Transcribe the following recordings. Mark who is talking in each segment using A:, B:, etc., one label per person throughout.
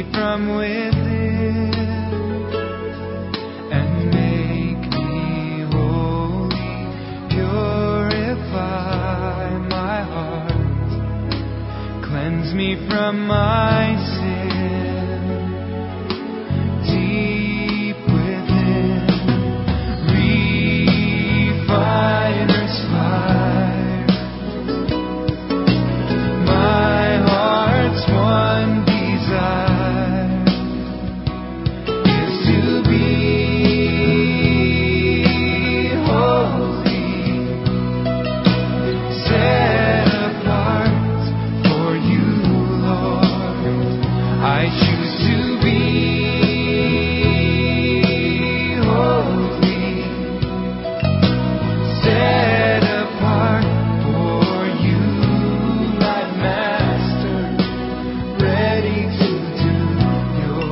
A: from within and make me holy. Purify my heart, cleanse me from my sin deep within. Refiner's fire, my heart's one desire is to be holy, set apart for you, Lord. I choose to be holy, set apart for you, my Master, ready to do your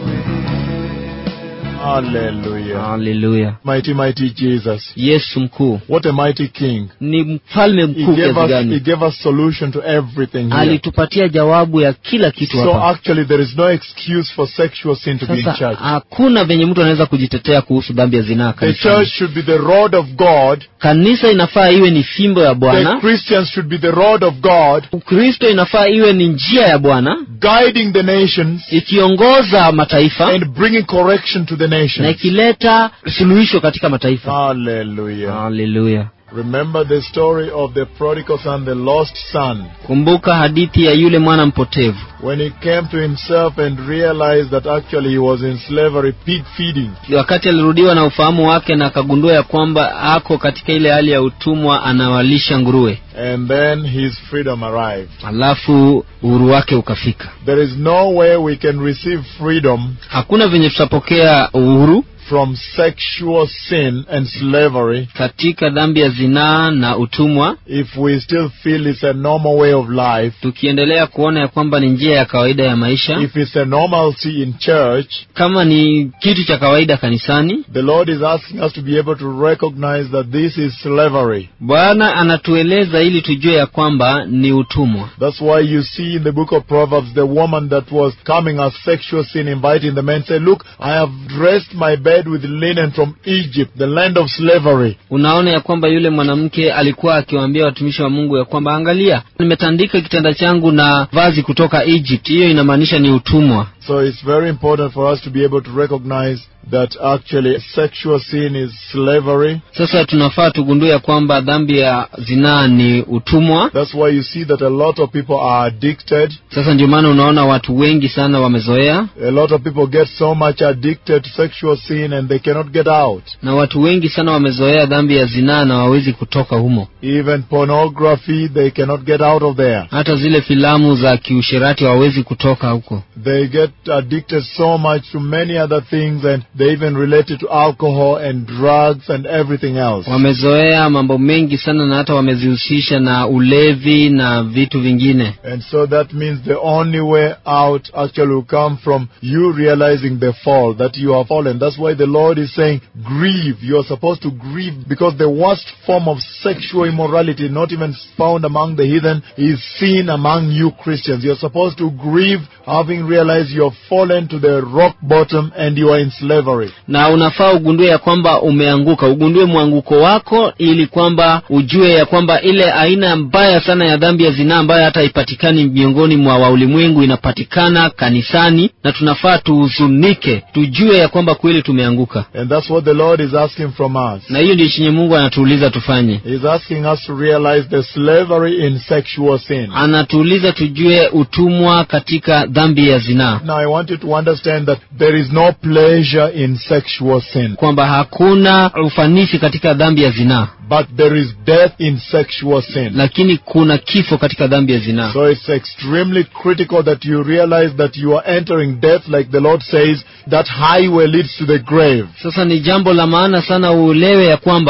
A: will.
B: Hallelujah.
C: Hallelujah.
B: Mighty, mighty Jesus.
C: Yesu mkuu.
B: What a mighty King.
C: Ni mfalme
B: He
C: mkuu
B: gave
C: kiasi
B: us,
C: gani.
B: he gave us solution to everything here.
C: Alitupatia jawabu ya kila kitu
B: So
C: hapa.
B: actually there is no excuse for sexual sin to be in
C: Sasa
B: church.
C: hakuna venye mtu anaweza kujitetea kuhusu dhambi ya zinaa
B: The
C: kanisani.
B: church should be the rod of God.
C: Kanisa inafaa iwe ni fimbo ya
B: The
C: Bwana.
B: Christians should be the rod of God,
C: Ukristo inafaa iwe ni njia ya Bwana,
B: guiding the nations
C: ikiongoza mataifa
B: and bringing correction to the
C: na
B: nations.
C: ikileta suluhisho katika mataifa.
B: Hallelujah.
C: Hallelujah.
B: Remember the story of the prodigal son, the lost son.
C: Kumbuka hadithi ya yule mwana mpotevu.
B: When he came to himself and realized that actually he was in slavery, pig feeding.
C: Wakati alirudiwa na ufahamu wake na akagundua ya kwamba ako katika ile hali ya utumwa, anawalisha nguruwe.
B: And then his freedom arrived.
C: Alafu uhuru wake ukafika.
B: There is no way we can receive freedom
C: Hakuna venye tutapokea uhuru
B: from sexual sin and slavery
C: katika dhambi ya zinaa na utumwa,
B: if we still feel it's a normal way of life,
C: tukiendelea kuona ya kwamba ni njia ya kawaida ya maisha,
B: if it's a normalcy in church.
C: kama ni kitu cha kawaida kanisani.
B: The Lord is asking us to be able to recognize that this is slavery.
C: Bwana anatueleza ili tujue ya kwamba ni utumwa.
B: That's why you see in the book of Proverbs the woman that was coming as sexual sin, inviting the men, say, look, I have dressed my bed with linen from Egypt, the land of slavery.
C: Unaona ya kwamba yule mwanamke alikuwa akiwaambia watumishi wa Mungu ya kwamba angalia, nimetandika kitanda changu na vazi kutoka Egypt. Hiyo inamaanisha ni utumwa.
B: So it's very important for us to be able to recognize that actually sexual sin is slavery.
C: Sasa tunafaa tugundue ya kwamba dhambi ya zinaa ni utumwa.
B: That's why you see that a lot of people are addicted.
C: Sasa ndio maana unaona watu wengi sana wamezoea,
B: A lot of people get so much addicted to sexual sin and they cannot get out.
C: na watu wengi sana wamezoea dhambi ya zinaa na hawawezi kutoka humo.
B: Even pornography, they cannot get out of there.
C: Hata zile filamu za kiusherati hawawezi kutoka huko.
B: They get addicted so much to many other things, and they even relate it to alcohol and drugs and everything else.
C: Wamezoea mambo mengi sana na hata wamezihusisha na ulevi na vitu vingine.
B: And so that means the only way out actually will come from you realizing the fall, that you have fallen. That's why the Lord is saying, grieve. You are supposed to grieve, because the worst form of sexual immorality, not even found among the heathen, is seen among you Christians. You are supposed to grieve, having realized you have fallen to the rock bottom and you are in slavery.
C: Na unafaa ugundue ya kwamba umeanguka, ugundue mwanguko wako, ili kwamba ujue ya kwamba ile aina mbaya sana ya dhambi ya zinaa ambayo hata haipatikani miongoni mwa waulimwengu inapatikana kanisani, na tunafaa tuhuzunike, tujue ya kwamba kweli tumeanguka.
B: And that's what the Lord is asking from us.
C: Na hiyo ndio chenye Mungu anatuuliza tufanye.
B: He's asking us to realize the slavery in sexual sin.
C: Anatuuliza tujue utumwa katika dhambi ya zinaa.
B: Now I want you to understand that there is no pleasure in sexual sin,
C: Kwamba hakuna ufanisi katika dhambi ya zinaa,
B: but there is death in sexual sin.
C: lakini kuna kifo katika dhambi ya zinaa.
B: So it's extremely critical that you realize that you are entering death, like the Lord says, that highway leads to the grave.
C: Sasa ni jambo la maana sana uelewe ya kwamba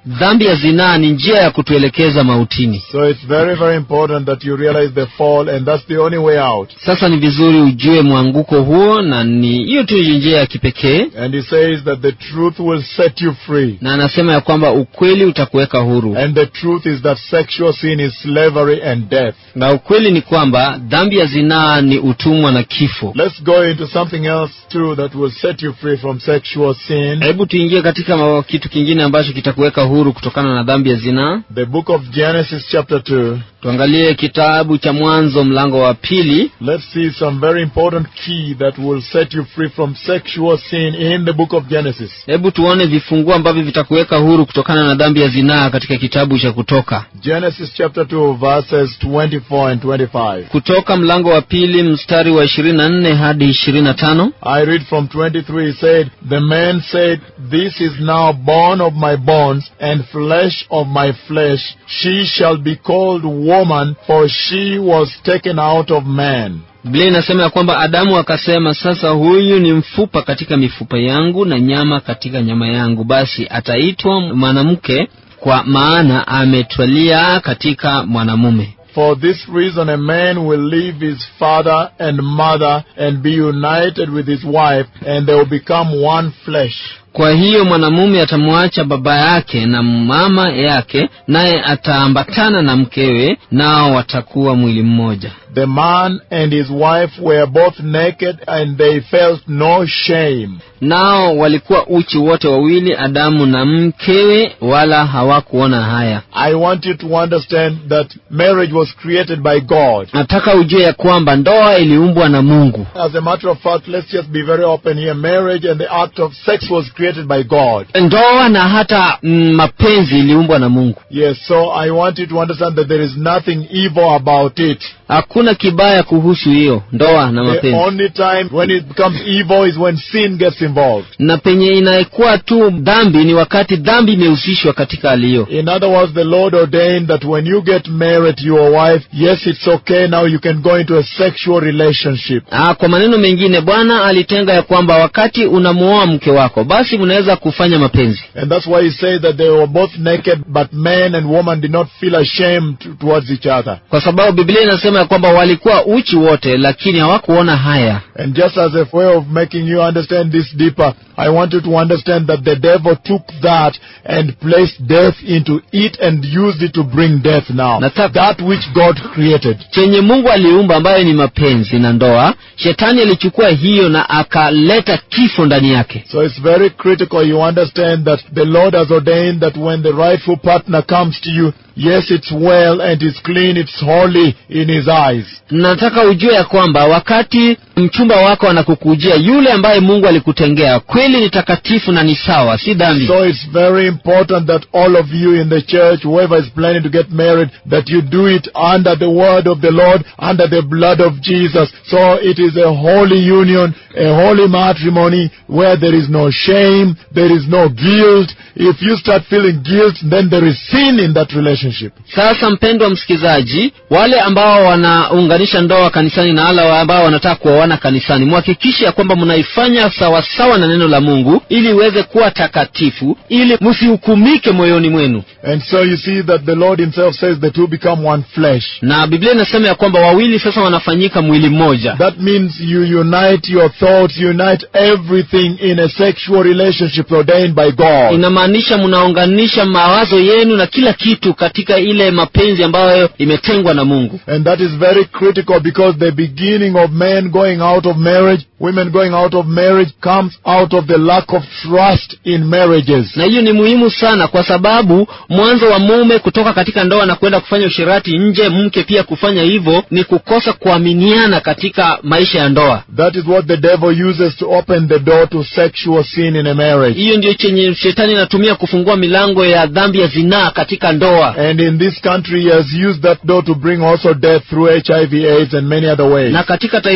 C: dhambi ya zinaa ni njia ya kutuelekeza mautini.
B: So it's very, very important that you realize the fall, and that's the only way out.
C: Sasa ni vizuri ujue mwanguko huo, na ni hiyo tu njia ya kipekee.
B: And he says that the truth will set you free.
C: Na anasema ya kwamba ukweli utakuweka huru.
B: And the truth is that sexual sin is slavery and death.
C: Na ukweli ni kwamba dhambi ya zinaa ni utumwa na kifo.
B: Let's go into something else too that will set you free from sexual sin.
C: Hebu tuingie katika kitu kingine ambacho kitakuweka huru kutokana na dhambi ya zinaa.
B: The book of Genesis chapter 2.
C: Tuangalie kitabu cha Mwanzo mlango wa 2.
B: Let's see some very important key that will set you free from sexual sin in the book of Genesis.
C: Hebu tuone vifunguo ambavyo vitakuweka huru kutokana na dhambi ya zinaa katika kitabu cha Kutoka.
B: Genesis chapter 2 verses 24 and 25.
C: Kutoka mlango wa 2 mstari wa 24 hadi 25.
B: I read from 23. It said, "The man said, This is now bone of my bones and flesh of my flesh. She shall be called woman, for she was taken out of man."
C: Biblia inasema ya kwamba Adamu akasema, sasa huyu ni mfupa katika mifupa yangu na nyama katika nyama yangu, basi ataitwa mwanamke, kwa maana ametwalia katika mwanamume.
B: For this reason a man will leave his father and mother and be united with his wife, and they will become one flesh.
C: Kwa hiyo mwanamume atamwacha baba yake na mama yake, naye ataambatana na mkewe, nao watakuwa mwili mmoja.
B: The man and his wife were both naked, and they felt no shame.
C: Nao walikuwa uchi wote wawili, Adamu na mkewe, wala hawakuona haya.
B: I want you to understand that marriage was created by God.
C: Nataka ujue ya kwamba ndoa iliumbwa na Mungu.
B: As a matter of fact, let's just be very open here. Marriage and the act of sex was created by God.
C: Ndoa na hata mapenzi iliumbwa na Mungu.
B: Yes, so I want you to understand that there is nothing evil about it.
C: Hakuna kibaya kuhusu hiyo ndoa na mapenzi.
B: The only time when it becomes evil is when sin gets involved.
C: Na penye inaikuwa tu dhambi ni wakati dhambi imehusishwa katika hali hiyo.
B: In other words, the Lord ordained that when you get married to your wife, yes, it's okay, now you can go into a sexual relationship.
C: Kwa maneno mengine, Bwana alitenga ya kwamba wakati unamuoa mke wako, basi unaweza kufanya mapenzi.
B: And that's why he said that they were both naked, but man and woman did not feel ashamed towards each other.
C: Kwa sababu Biblia inasema ya kwamba walikuwa uchi wote, lakini hawakuona haya.
B: And just as a way of making you understand this deeper, I want you to understand that the devil took that and placed death into it and used it to bring death now. That which God created.
C: Chenye Mungu aliumba ambayo ni mapenzi na ndoa, Shetani alichukua hiyo na akaleta kifo ndani yake.
B: So it's very critical you understand that the Lord has ordained that when the rightful partner comes to you, yes, it's well and it's clean, it's holy in his eyes.
C: Nataka ujue ya kwamba wakati mchumba wako anakukujia, yule ambaye Mungu alikutengea, kweli ni takatifu na ni sawa, si dhambi.
B: So it's very important that all of you in the church, whoever is planning to get married, that you do it under the word of the Lord, under the blood of Jesus. So it is a holy union, a holy matrimony where there is no shame, there is no guilt. If you start feeling guilt, then there is sin in that relationship.
C: Sasa mpendwa msikizaji, wale ambao wanaunganisha ndoa kanisani na wale ambao wanataka kuoana kanisani, muhakikishe ya kwamba mnaifanya sawa sawa na neno la Mungu, ili iweze kuwa takatifu, ili msihukumike moyoni mwenu.
B: And so you see that the Lord himself says the two become one flesh.
C: Na Biblia inasema ya kwamba wawili sasa wanafanyika mwili mmoja.
B: That means you unite your thoughts, you unite everything in a sexual relationship ordained by God.
C: Inamaanisha mnaunganisha mawazo yenu na kila kitu katika ile mapenzi ambayo imetengwa na Mungu.
B: And that is very critical because the beginning of men going out of marriage, women going out of marriage, comes out of the lack of trust in marriages.
C: Na hiyo ni muhimu sana, kwa sababu mwanzo wa mume kutoka katika ndoa na kwenda kufanya ushirati nje, mke pia kufanya hivyo, ni kukosa kuaminiana katika maisha ya ndoa.
B: That is what the devil uses to open the door to sexual sin in a marriage.
C: Hiyo ndio chenye Shetani anatumia kufungua milango ya dhambi ya zinaa katika ndoa.
B: And in this country he has used that door to bring also death through HIV, AIDS and many other ways.
C: Na katika taifa hili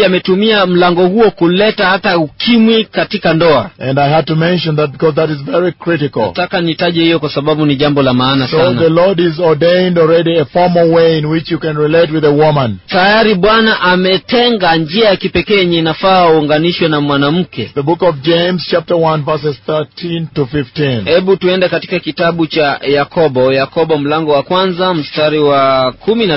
C: ametumia mlango huo kuleta hata ukimwi katika ndoa.
B: And I had to mention that because that is very critical.
C: Nataka nitaje hiyo kwa sababu ni jambo la maana
B: So the
C: sana.
B: Lord is ordained already a formal way in which you can relate with a woman.
C: Tayari Bwana ametenga njia ya kipekee yenye inafaa uunganishwe na mwanamke.
B: The book of James chapter 1 verses 13 to 15.
C: Hebu tuende katika kitabu cha Yakobo mlango wa kwanza mstari wa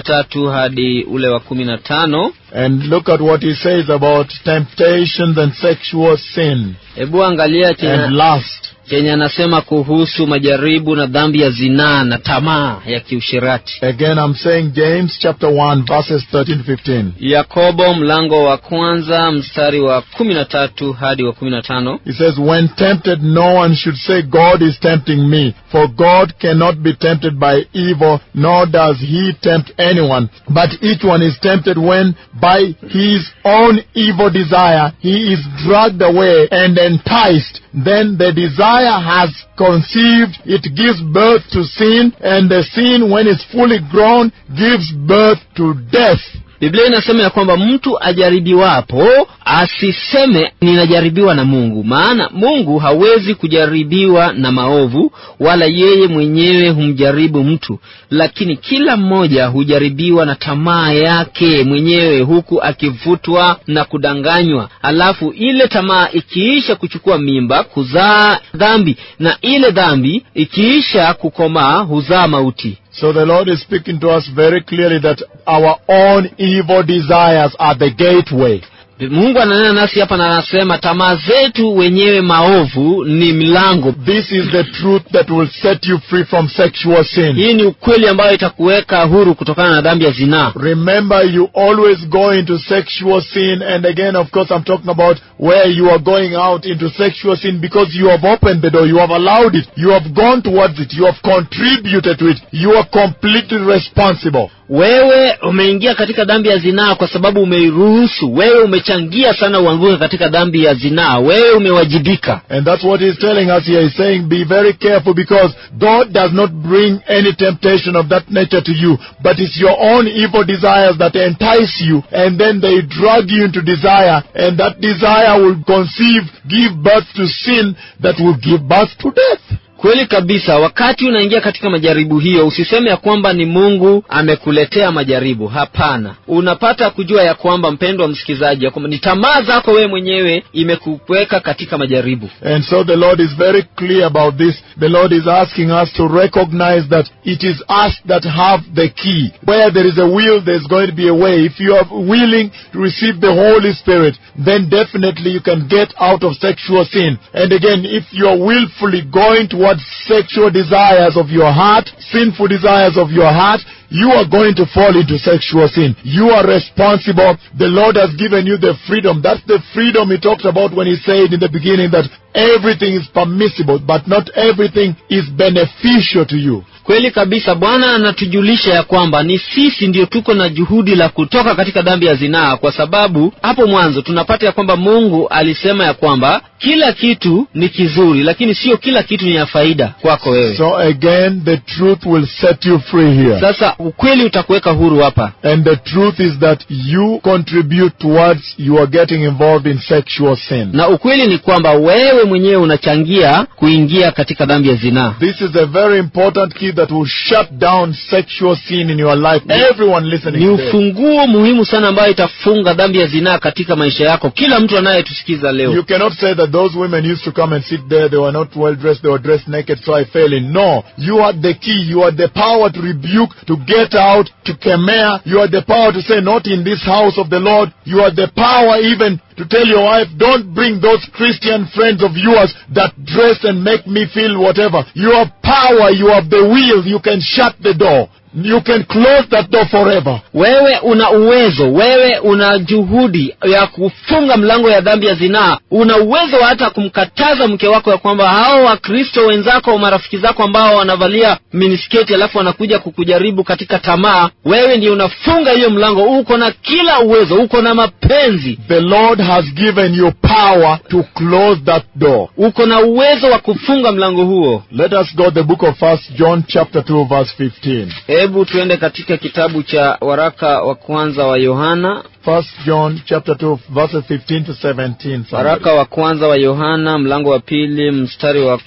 C: 13 hadi ule wa 15.
B: And look at what he says about temptations and sexual sin
C: Hebu angalia
B: and lust.
C: Kenya anasema kuhusu majaribu na dhambi ya zinaa na tamaa ya kiusherati.
B: Again, I'm saying James chapter 1 verses 13 to 15.
C: Yakobo mlango wa kwanza mstari wa 13 hadi wa 15.
B: He says, when tempted, no one should say, God is tempting me. For God cannot be tempted by evil, nor does he tempt anyone. But each one is tempted when by his own evil desire he is dragged away and enticed. Then the desire has conceived, it gives birth to sin, and the sin, when it's fully grown, gives birth to death.
C: Biblia inasema ya kwamba mtu ajaribiwapo asiseme ninajaribiwa na Mungu, maana Mungu hawezi kujaribiwa na maovu, wala yeye mwenyewe humjaribu mtu, lakini kila mmoja hujaribiwa na tamaa yake mwenyewe, huku akivutwa na kudanganywa. Alafu ile tamaa ikiisha kuchukua mimba, kuzaa dhambi, na ile dhambi ikiisha kukomaa huzaa mauti.
B: So the Lord is speaking to us very clearly that our own evil desires are the gateway.
C: Mungu ananena nasi hapa na anasema tamaa zetu wenyewe maovu ni milango.
B: This is the truth that will set you free from sexual sin.
C: Hii ni ukweli ambayo itakuweka huru kutokana na dhambi ya zinaa.
B: Remember, you always go into sexual sin, and again, of course, I'm talking about where you are going out into sexual sin because you have opened the door, you have allowed it, you have gone towards it, you have contributed to it, you are completely responsible.
C: Wewe umeingia katika dhambi ya zinaa kwa sababu umeiruhusu. Wewe umechangia sana uanguke katika dhambi ya zinaa. Wewe umewajibika.
B: And that's what he's telling us here. He's saying, be very careful, because God does not bring any temptation of that nature to you, but it's your own evil desires that entice you, and then they drag you into desire, and that desire will conceive, give birth to sin that will give birth to death.
C: Kweli kabisa, wakati unaingia katika majaribu hiyo, usiseme ya kwamba ni Mungu amekuletea majaribu. Hapana. Unapata kujua ya kwamba, mpendwa msikizaji, ya kwamba ni tamaa zako wewe mwenyewe imekuweka katika majaribu.
B: And so the Lord is very clear about this. The Lord is asking us to recognize that it is us that have the key. Where there is a will, there's going to be a way. If you are willing to receive the Holy Spirit, then definitely you can get out of sexual sin. And again, if you are willfully going towards sexual desires of your heart, sinful desires of your heart, you are going to fall into sexual sin. You are responsible. The Lord has given you the freedom. That's the freedom he talked about when he said in the beginning that everything is permissible, but not everything is beneficial to you.
C: Kweli kabisa, Bwana anatujulisha ya kwamba ni sisi ndio tuko na juhudi la kutoka katika dhambi ya zinaa, kwa sababu hapo mwanzo tunapata ya kwamba Mungu alisema ya kwamba kila kitu ni kizuri, lakini sio kila kitu ni ya faida kwako wewe.
B: So again, the truth will set you free here.
C: Sasa ukweli utakuweka huru hapa.
B: And the truth is that you contribute towards you are getting involved in sexual sin.
C: Na ukweli ni kwamba wewe mwenyewe unachangia kuingia katika dhambi ya zinaa.
B: This is a very important key that will shut down sexual sin in your life. Everyone listening
C: Ni
B: today.
C: ufunguo muhimu sana ambayo itafunga dhambi ya zinaa katika maisha yako. Kila mtu anayetusikiza leo.
B: You cannot say that those women used to come and sit there, they were not well dressed, they were dressed naked, so I fell in. No. You are the key. You are the power to rebuke, to get out, to kemea. You are the power to say, not in this house of the Lord. You are the power even to tell your wife, don't bring those Christian friends of yours that dress and make me feel whatever. You have power, you have the will, you can shut the door. You can close that door forever.
C: Wewe una uwezo, wewe una juhudi ya kufunga mlango ya dhambi ya zinaa. Una uwezo hata kumkataza mke wako ya kwamba hao Wakristo wenzako, marafiki zako ambao wanavalia minisketi alafu wanakuja kukujaribu katika tamaa, wewe ndiye unafunga hiyo mlango. Uko na kila uwezo, uko na mapenzi.
B: The Lord has given you power to close that door.
C: Uko na uwezo wa kufunga mlango huo.
B: Let us go to the book of 1 John chapter 2 verse 15.
C: Hebu tuende katika kitabu cha waraka wa kwanza wa Yohana.
B: 1 John chapter 2 verses 15 to 17.
C: Waraka wa kwanza wa Yohana mlango wa pili mstari wa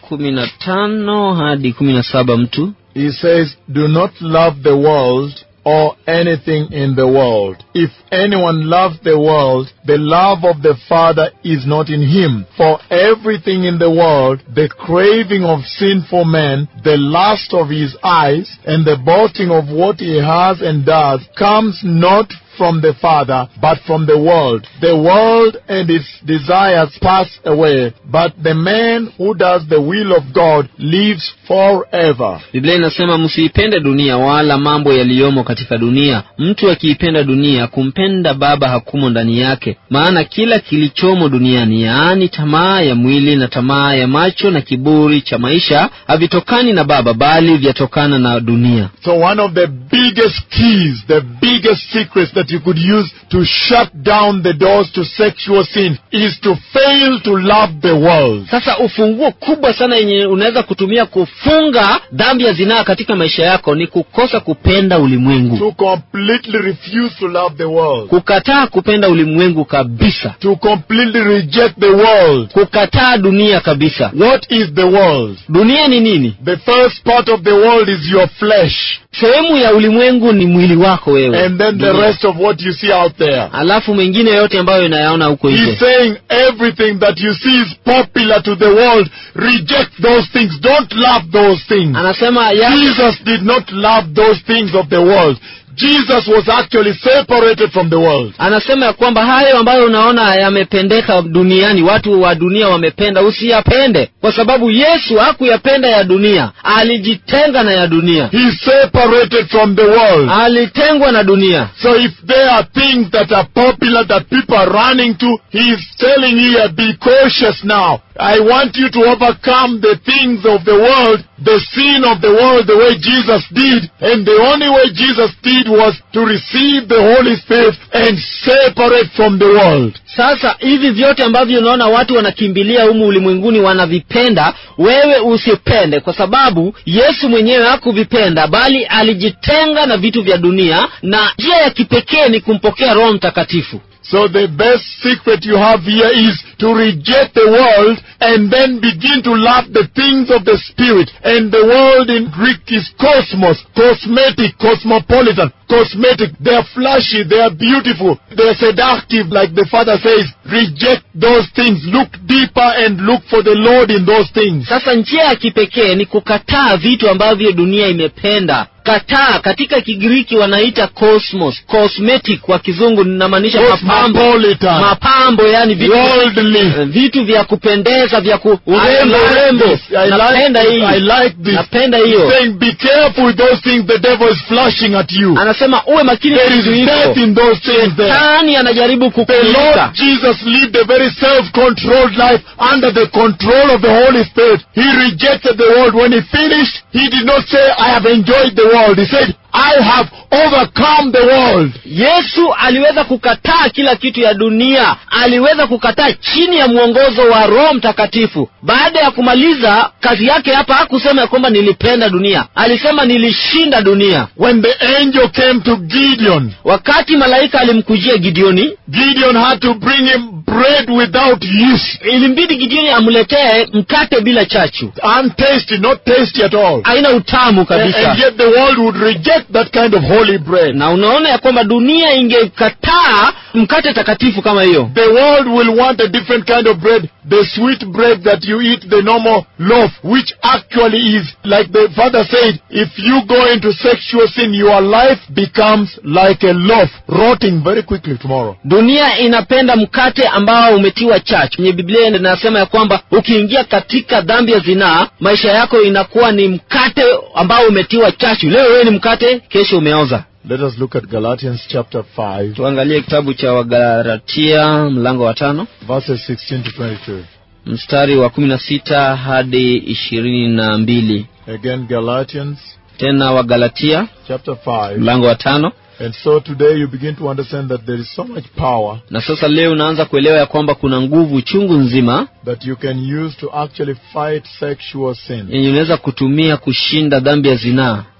C: 15 hadi 17 mtu.
B: He says, "Do not love the world or anything in the world. If anyone loves the world, the love of the Father is not in him. For everything in the world, the craving of sinful men, the lust of his eyes, and the boasting of what he has and does, comes not from the Father, but from the world. The world and its desires pass away, but the man who does the will of God lives forever."
C: Biblia inasema msiipende dunia wala mambo yaliyomo katika dunia. Mtu akiipenda dunia, kumpenda Baba hakumo ndani yake. Maana kila kilichomo duniani, yaani tamaa ya mwili na tamaa ya macho na kiburi cha maisha, havitokani na Baba bali vyatokana na dunia.
B: So one of the biggest keys, the biggest secrets that you could use to shut down the doors to sexual sin is to fail to love the world.
C: Sasa ufunguo kubwa sana yenye unaweza kutumia kufunga dhambi ya zinaa katika maisha yako ni kukosa kupenda ulimwengu.
B: To completely refuse to love the world.
C: Kukataa kupenda ulimwengu kabisa.
B: To completely reject the world.
C: Kukataa dunia kabisa.
B: What is the world?
C: Dunia ni nini?
B: The first part of the world is your flesh.
C: Sehemu ya ulimwengu ni mwili wako wewe.
B: And then the rest of what you see out there.
C: Alafu mengine yote ambayo unayaona huko nje.
B: He's saying everything that you see is popular to the world. Reject those things. Don't love those things.
C: Anasema
B: Jesus did not love those things of the world. Jesus was actually separated from the world.
C: Anasema kwamba hayo ambayo unaona yamependeka duniani, watu wa dunia wamependa, usiyapende. Kwa sababu Yesu hakuyapenda ya dunia, alijitenga na ya dunia.
B: He separated from the world.
C: Alitengwa na dunia.
B: So if there are things that are popular that people are running to, he is telling you, be cautious now. I want you to overcome the things of the world, the sin of the world, the way Jesus did. And the only way Jesus did was to receive the Holy Spirit and separate from the world.
C: Sasa hivi vyote ambavyo unaona watu wanakimbilia humu ulimwenguni wanavipenda, wewe usipende, kwa sababu Yesu mwenyewe hakuvipenda bali alijitenga na vitu vya dunia, na njia ya kipekee ni kumpokea Roho Mtakatifu.
B: So the best secret you have here is to reject the world and then begin to love the things of the Spirit. And the world in Greek is cosmos, cosmetic, cosmopolitan, cosmetic. They are flashy, they are beautiful, they are seductive, like the Father says. Reject those things. Look deeper and look for the Lord in those things.
C: Sasa njia ya kipekee ni kukataa vitu ambavyo dunia imependa. Kataa, katika Kigiriki wanaita cosmos, cosmetic kwa Kizungu ninamaanisha mapambo, yani vitu vya kupendeza, vya urembo. Napenda hiyo.
B: Saying be careful with those things, the devil is flashing at you.
C: Anasema uwe makini
B: na vitu hivyo. There is death in those things there.
C: Shetani anajaribu kukuita.
B: The Lord Jesus lived a very self-controlled life under the control of the Holy Spirit. He rejected the world. When he finished, he did not say, I have enjoyed the world. He said, I have overcome the world.
C: Yesu aliweza kukataa kila kitu ya dunia. Aliweza kukataa chini ya mwongozo wa Roho Mtakatifu. Baada ya kumaliza kazi yake hapa hakusema kwamba nilipenda dunia. Alisema nilishinda dunia.
B: When the angel came to Gideon,
C: wakati malaika alimkujia Gideoni,
B: Gideon had to bring him bread without yeast.
C: Ilimbidi Gideoni amletee mkate bila chachu.
B: Untasty, not tasty at all.
C: Haina utamu kabisa.
B: And yet the world would reject that kind of holy bread.
C: Na unaona ya kwamba dunia ingekataa mkate takatifu kama hiyo.
B: The world will want a different kind of bread, the sweet bread that you eat, the normal loaf, which actually is, like the Father said, if you go into sexual sin, your life becomes like a loaf, rotting very quickly tomorrow.
C: Dunia inapenda mkate ambao umetiwa chachu. Kwenye Biblia inasema ya kwamba ukiingia katika dhambi ya zinaa, maisha yako inakuwa ni mkate ambao umetiwa chachu. Leo wewe ni mkate, kesho umeoza.
B: Let us look at Galatians chapter 5.
C: Tuangalie kitabu cha Wagalatia mlango wa 5,
B: verses 16 to 22.
C: Mstari wa 16 hadi 22.
B: Again Galatians.
C: Tena Wagalatia
B: chapter 5.
C: mlango wa 5.
B: And so today you begin to understand that there is so much power.
C: Na sasa leo unaanza kuelewa ya kwamba kuna nguvu chungu nzima
B: that you can use to actually fight sexual sin.
C: Yenye unaweza kutumia kushinda dhambi ya zinaa.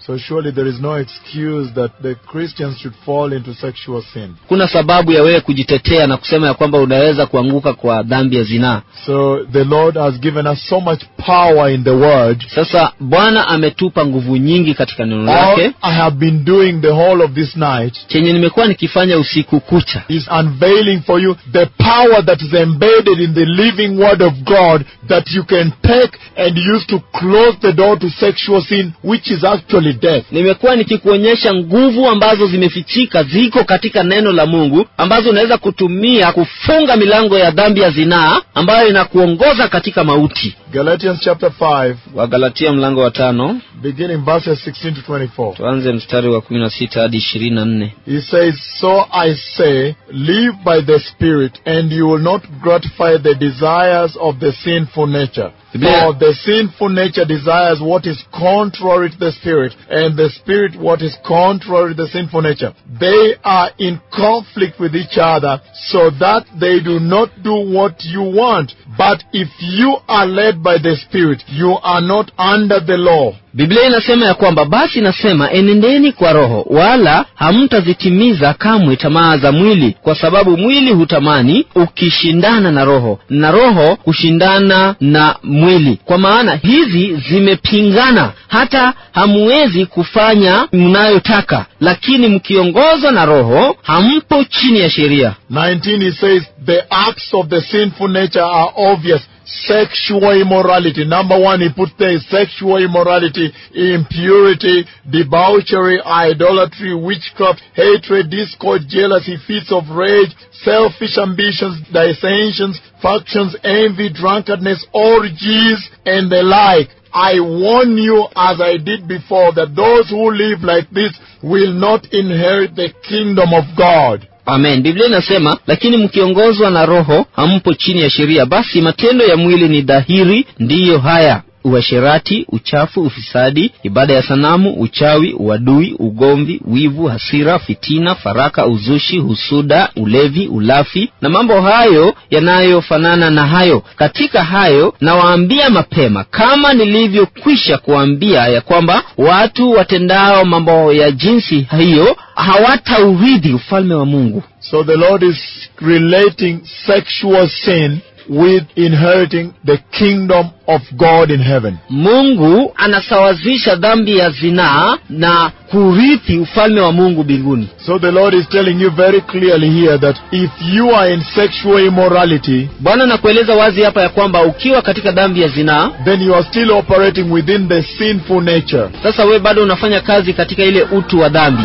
B: So surely there is no excuse that the Christians should fall into sexual sin.
C: Kuna sababu ya wewe kujitetea na kusema ya kwamba unaweza kuanguka kwa dhambi ya zinaa.
B: So the Lord has given us so much power in the word.
C: Sasa Bwana ametupa nguvu nyingi katika neno
B: All
C: lake.
B: I have been doing the whole of this night
C: Chenye nimekuwa nikifanya usiku kucha
B: is unveiling for you the power that is embedded in the living word of God that you can take and use to close the door to sexual sin, which is actually death.
C: nimekuwa nikikuonyesha nguvu ambazo zimefichika ziko katika neno la Mungu, ambazo unaweza kutumia kufunga milango ya dhambi ya zinaa ambayo inakuongoza katika mauti.
B: Galatians chapter 5,
C: Wagalatia mlango wa 5,
B: beginning verses 16 to 24.
C: tuanze mstari wa 16 hadi 24.
B: He says, "So I say, live by the Spirit, and you will not gratify the desires of the sinful nature.
C: Biblia-
B: For the sinful nature desires what is contrary to the Spirit, and the Spirit what is contrary to the sinful nature. They are in conflict with each other, so that they do not do what you want. But if you are led by the Spirit, you are not under the law."
C: Biblia inasema ya kwamba basi nasema enendeni kwa roho, wala hamtazitimiza kamwe tamaa za mwili, kwa sababu mwili hutamani ukishindana na roho, na roho kushindana na mwili, kwa maana hizi zimepingana, hata hamuwezi kufanya mnayotaka. Lakini mkiongozwa na roho, hampo chini ya sheria.
B: 19, he says, the acts of the sinful nature are obvious. Sexual immorality. Number one, he put there sexual immorality, impurity, debauchery, idolatry, witchcraft, hatred, discord, jealousy, fits of rage, selfish ambitions, dissensions, factions, envy, drunkenness, orgies, and the like. I warn you, as I did before, that those who live like this will not inherit the kingdom of God.
C: Amen. Biblia inasema, lakini mkiongozwa na roho, hampo chini ya sheria. Basi matendo ya mwili ni dhahiri, ndiyo haya: uasherati, uchafu, ufisadi, ibada ya sanamu, uchawi, uadui, ugomvi, wivu, hasira, fitina, faraka, uzushi, husuda, ulevi, ulafi na mambo hayo yanayofanana na hayo. Katika hayo nawaambia mapema, kama nilivyokwisha kuambia, ya kwamba watu watendao mambo ya jinsi hiyo hawataurithi ufalme wa Mungu.
B: So the Lord is relating sexual sin with inheriting the kingdom of God in heaven.
C: Mungu anasawazisha dhambi ya zinaa na kurithi ufalme wa Mungu mbinguni.
B: So the Lord is telling you very clearly here that if you are in sexual immorality,
C: Bwana anakueleza wazi hapa ya kwamba ukiwa katika dhambi ya zinaa,
B: then you are still operating within the sinful nature.
C: sasa wewe bado unafanya kazi katika ile utu wa dhambi.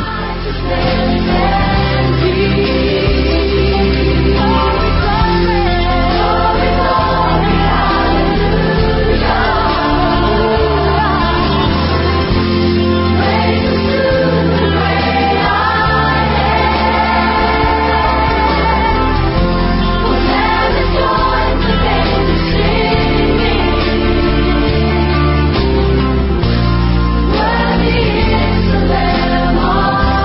A: Worthy is the Lamb.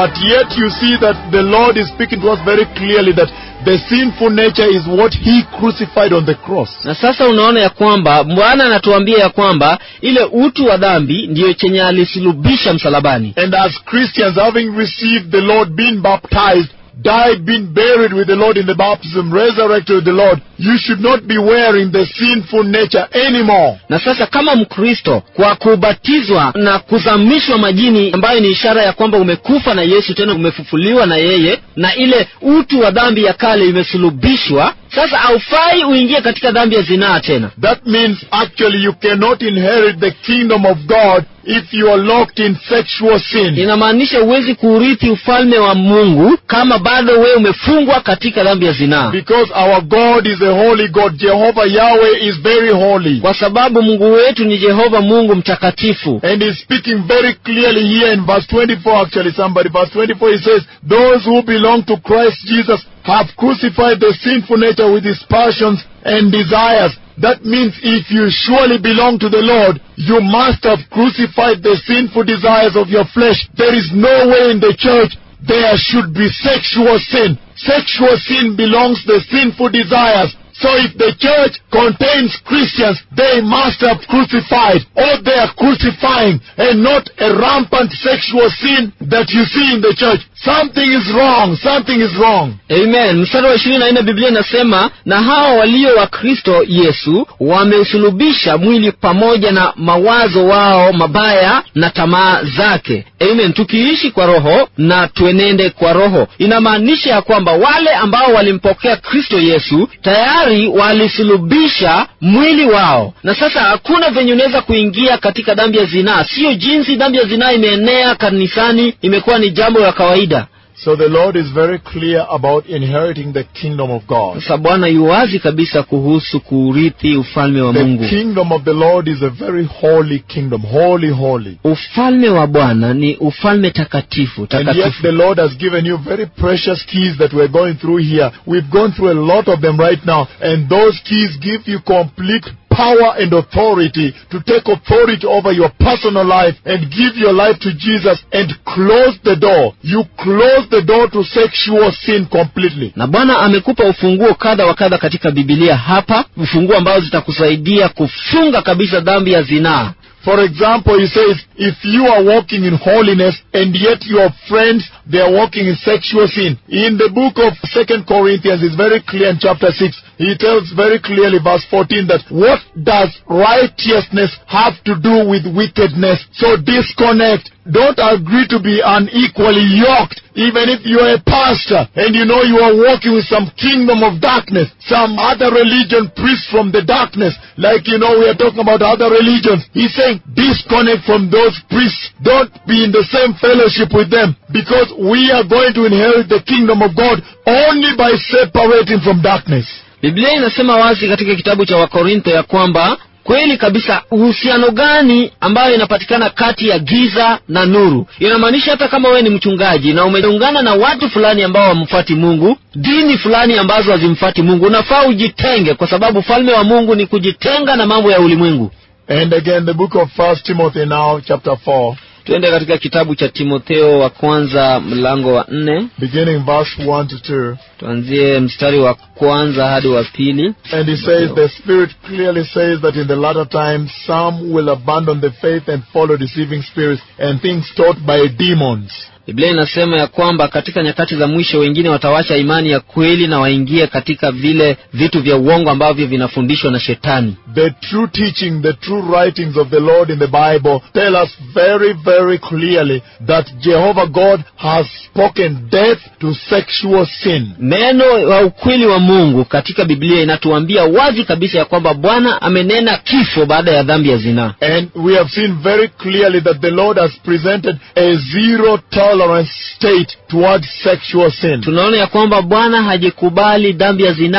B: But yet you see that the Lord is speaking to us very clearly that the sinful nature is what He crucified on the cross.
C: Na sasa unaona ya kwamba Bwana anatuambia ya kwamba ile utu wa dhambi ndiyo chenye alisulubisha msalabani.
B: And as Christians, having received the Lord, been baptized, died, been buried with the Lord in the baptism, resurrected with the Lord, you should not be wearing the sinful nature anymore.
C: Na sasa kama Mkristo, kwa kubatizwa na kuzamishwa majini, ambayo ni ishara ya kwamba umekufa na Yesu, tena umefufuliwa na yeye, na ile utu wa dhambi ya kale imesulubishwa, sasa haufai uingie katika dhambi ya zinaa tena.
B: That means actually you cannot inherit the kingdom of God if you are locked in sexual sin.
C: Inamaanisha huwezi kuurithi ufalme wa Mungu kama bado wewe umefungwa katika dhambi ya zinaa.
B: Because our God is a holy God. Jehovah Yahweh is very holy.
C: Kwa sababu Mungu wetu ni Jehova Mungu mtakatifu.
B: And He's speaking very clearly here in verse 24 actually, verse 24 He says, those who belong to Christ Jesus have crucified the sinful nature with its passions and desires. That means if you surely belong to the Lord, you must have crucified the sinful desires of your flesh. There is no way in the church there should be sexual sin. Sexual sin belongs to the sinful desires. So if the church contains Christians, they must have crucified, or they are crucifying, and not a rampant sexual sin that you see in the church. Something is wrong. Something is wrong.
C: Amen. Mstari wa 24 Biblia inasema, na hao walio wa Kristo Yesu wameusulubisha mwili pamoja na mawazo wao mabaya na tamaa zake. Amen. Tukiishi kwa roho na tuenende kwa roho. Inamaanisha ya kwamba wale ambao walimpokea Kristo Yesu tayari walisulubisha mwili wao. Na sasa hakuna venye unaweza kuingia katika dhambi ya zinaa. Sio jinsi dhambi ya zinaa imeenea kanisani, imekuwa ni jambo la kawaida.
B: So the Lord is very clear about inheriting the kingdom of God.
C: Sasa Bwana yuwazi kabisa kuhusu kurithi ufalme wa Mungu.
B: The kingdom of the Lord is a very holy kingdom. Holy, holy.
C: Ufalme wa Bwana ni ufalme takatifu,
B: And yet
C: takatifu.
B: the Lord has given you very precious keys that we're going through here. We've gone through a lot of them right now. And those keys give you complete power and authority to take authority over your personal life and give your life to Jesus and close the door. You close the door to sexual sin completely.
C: Na Bwana amekupa ufunguo kadha wa kadha katika Biblia hapa, ufunguo ambao zitakusaidia kufunga kabisa dhambi ya zinaa.
B: For example, He says, if you are walking in holiness and yet your friends, they are walking in sexual sin. In the book of 2 Corinthians, it's very clear in chapter 6. He tells very clearly, verse 14, that what does righteousness have to do with wickedness? So disconnect. Don't agree to be unequally yoked. Even if you are a pastor and you know you are walking with some kingdom of darkness, some other religion priests from the darkness, like we are talking about other religions. He's saying disconnect from those priests. Don't be in the same fellowship with them, because we are going to inherit the kingdom of God only by separating from darkness.
C: Biblia inasema wazi katika kitabu cha Wakorintho ya kwamba kweli kabisa uhusiano gani ambayo inapatikana kati ya giza na nuru. Inamaanisha hata kama wewe ni mchungaji na umeungana na watu fulani ambao wamfuati Mungu, dini fulani ambazo hazimfuati Mungu, unafaa ujitenge, kwa sababu ufalme wa Mungu ni kujitenga na mambo ya ulimwengu.
B: And again, the book of 1 Timothy now, chapter 4.
C: Tuende katika kitabu cha Timotheo wa kwanza mlango wa 4.
B: Beginning verse 1 to 2.
C: Tuanzie mstari wa kwanza hadi wa pili.
B: And he says, the Spirit clearly says that in the latter times some will abandon the faith and follow deceiving spirits and things taught by demons.
C: Biblia inasema ya kwamba katika nyakati za mwisho wengine watawacha imani ya kweli na waingie katika vile vitu vya uongo ambavyo vinafundishwa na shetani.
B: The true teaching, the true writings of the Lord in the Bible tell us very, very clearly that Jehovah God has spoken death to sexual sin.
C: Neno wa ukweli wa Mungu katika Biblia inatuambia wazi kabisa ya kwamba Bwana amenena kifo baada ya dhambi ya zinaa.
B: And we have seen very clearly that the Lord has presented a zero tolerance state towards sexual sin.
C: Tunaona ya kwamba Bwana hajikubali dhambi ya zinaa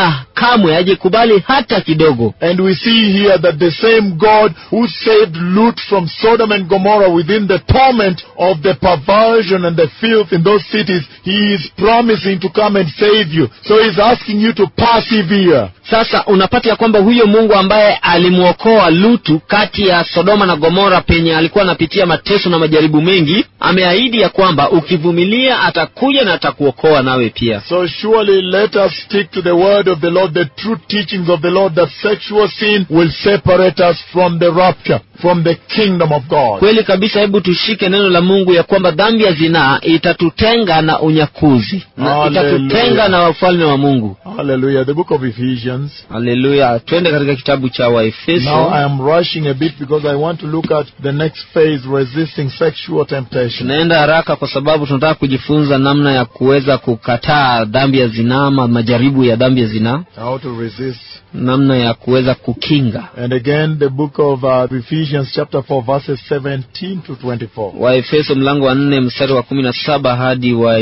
C: kamwe hajikubali hata kidogo.
B: And we see here that the same God who saved Lut from Sodom and Gomorrah within the torment of the perversion and the filth in those cities, he is promising to come and save you. So he's asking you to persevere.
C: Sasa unapata ya kwamba huyo Mungu ambaye alimuokoa Lutu kati ya Sodoma na Gomora penye alikuwa anapitia mateso na majaribu mengi, ameahidi ya kwamba ukivumilia atakuja na atakuokoa nawe pia.
B: So surely let us stick to the word of the Lord, the true teachings of the Lord, that sexual sin will separate us from the rapture, from the kingdom of God.
C: Kweli kabisa, hebu tushike neno la Mungu ya kwamba dhambi ya zinaa itatutenga na unyakuzi, na itatutenga na wafalme wa Mungu.
B: Hallelujah. The book of Ephesians.
C: Hallelujah. Twende katika kitabu cha Waefeso.
B: Now I am rushing a bit because I want to look at the next phase, resisting sexual temptation.
C: Tunaenda haraka kwa sababu tunataka kujifunza namna ya kuweza kukataa dhambi ya zinaa, majaribu ya dhambi ya zinaa.
B: How to resist.
C: Namna ya kuweza kukinga.
B: And again the book of Ephesians chapter 4 verses 17 to 24.
C: Waefeso mlango wa 4 mstari wa 17 hadi wa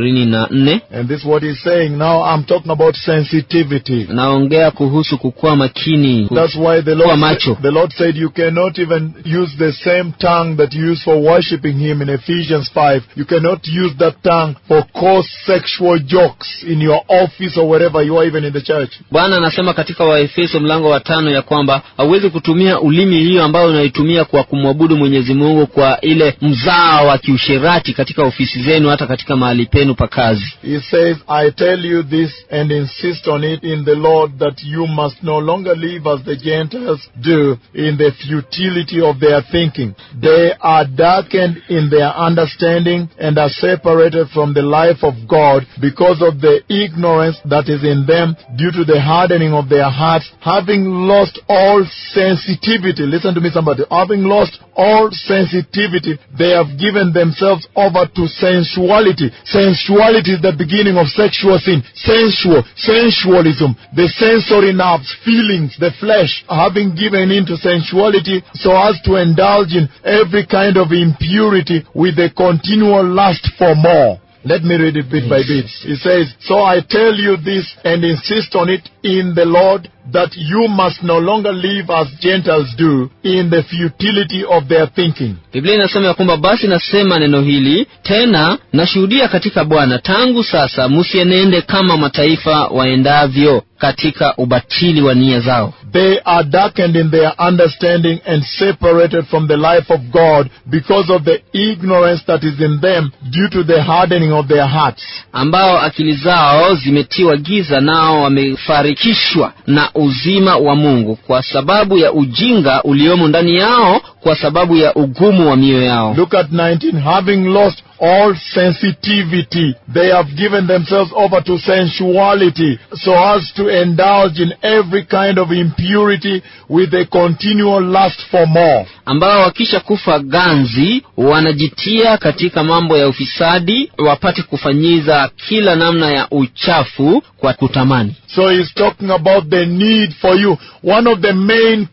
C: 24.
B: And this is what he's saying. Now I'm talking about sensitivity.
C: Naongea kuhusu kukua makini.
B: That's why the Lord said you cannot even use the same tongue that you use for worshiping him in Ephesians 5. You cannot use that tongue for coarse sexual jokes in your office or wherever you are, even in the church.
C: Bwana anasema katika Waefeso mlango wa 5 ya kwamba hauwezi kutumia ulimi hiyo ambayo unaitumia kwa kumwabudu Mwenyezi Mungu kwa ile mzaa wa kiusherati katika ofisi zenu, hata katika mahali penu pa kazi.
B: He says, I tell you this and insist on it in the Lord, that you must no longer live as the Gentiles do in the futility of their thinking. They are darkened in their understanding and are separated from the life of God because of the ignorance that is in them due to the hardening of their hearts, having lost all sensitivity. Listen to me, somebody. Having lost all sensitivity, they have given themselves over to sensuality. Sensuality is the beginning of sexual sin. Sensualism, the sensory nerves, feelings, the flesh, having given into sensuality so as to indulge in every kind of impurity with a continual lust for more. Let me read it bit by bit. It says, so I tell you this and insist on it in the Lord, that you must no longer live as Gentiles do in the futility of their thinking.
C: Biblia inasema ya kwamba basi nasema neno hili tena nashuhudia katika Bwana, tangu sasa msienende kama mataifa waendavyo katika ubatili wa nia zao.
B: They are darkened in their understanding and separated from the life of God because of the ignorance that is in them due to the hardening of their hearts.
C: Ambao akili zao zimetiwa giza, nao wamefarikishwa na uzima wa Mungu kwa sababu ya ujinga uliomo ndani yao, kwa sababu ya ugumu wa mioyo yao.
B: Look at 19. Having lost all sensitivity, they have given themselves over to sensuality so as to indulge in every kind of impurity with a continual lust for more.
C: Ambao wakisha kufa ganzi wanajitia katika mambo ya ufisadi, wapate kufanyiza kila namna ya uchafu kwa kutamani.
B: So he's talking about the need for you. One of the main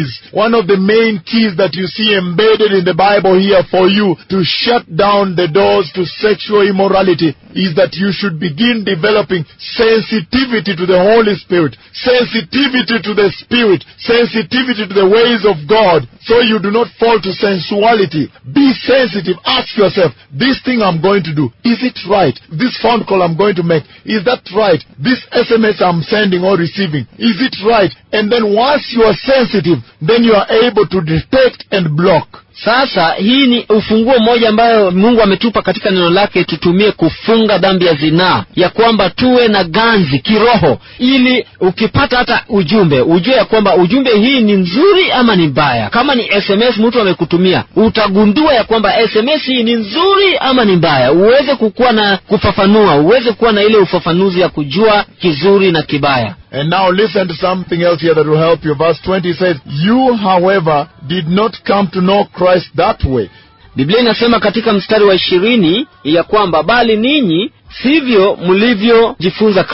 B: keys that you see embedded in the Bible here for you to shut down the doors to sexual immorality is that you should begin developing sensitivity to the Holy Spirit, sensitivity to the Spirit, sensitivity to the ways of God, so you do not fall to sensuality. Be sensitive. Ask yourself, this thing I'm going to do, is it right? This phone call I'm going to make, is that right? This SMS I'm sending or receiving, is it right? And then once you are sensitive, then you are able to detect and block.
C: Sasa hii ni ufunguo mmoja ambayo Mungu ametupa katika neno lake tutumie kufunga dhambi ya zinaa, ya kwamba tuwe na ganzi kiroho, ili ukipata hata ujumbe ujue ya kwamba ujumbe hii ni nzuri ama ni mbaya. Kama ni SMS mtu amekutumia, utagundua ya kwamba SMS hii ni nzuri ama ni mbaya, uweze kukuwa na kufafanua, uweze kuwa na ile ufafanuzi ya kujua kizuri na kibaya.
B: And now listen to something else here that will help you. Verse 20 says, you, however, did not come to know Christ that way.
C: Biblia inasema katika mstari wa 20 ya kwamba bali ninyi sivyo mlivyojifunza Kristo.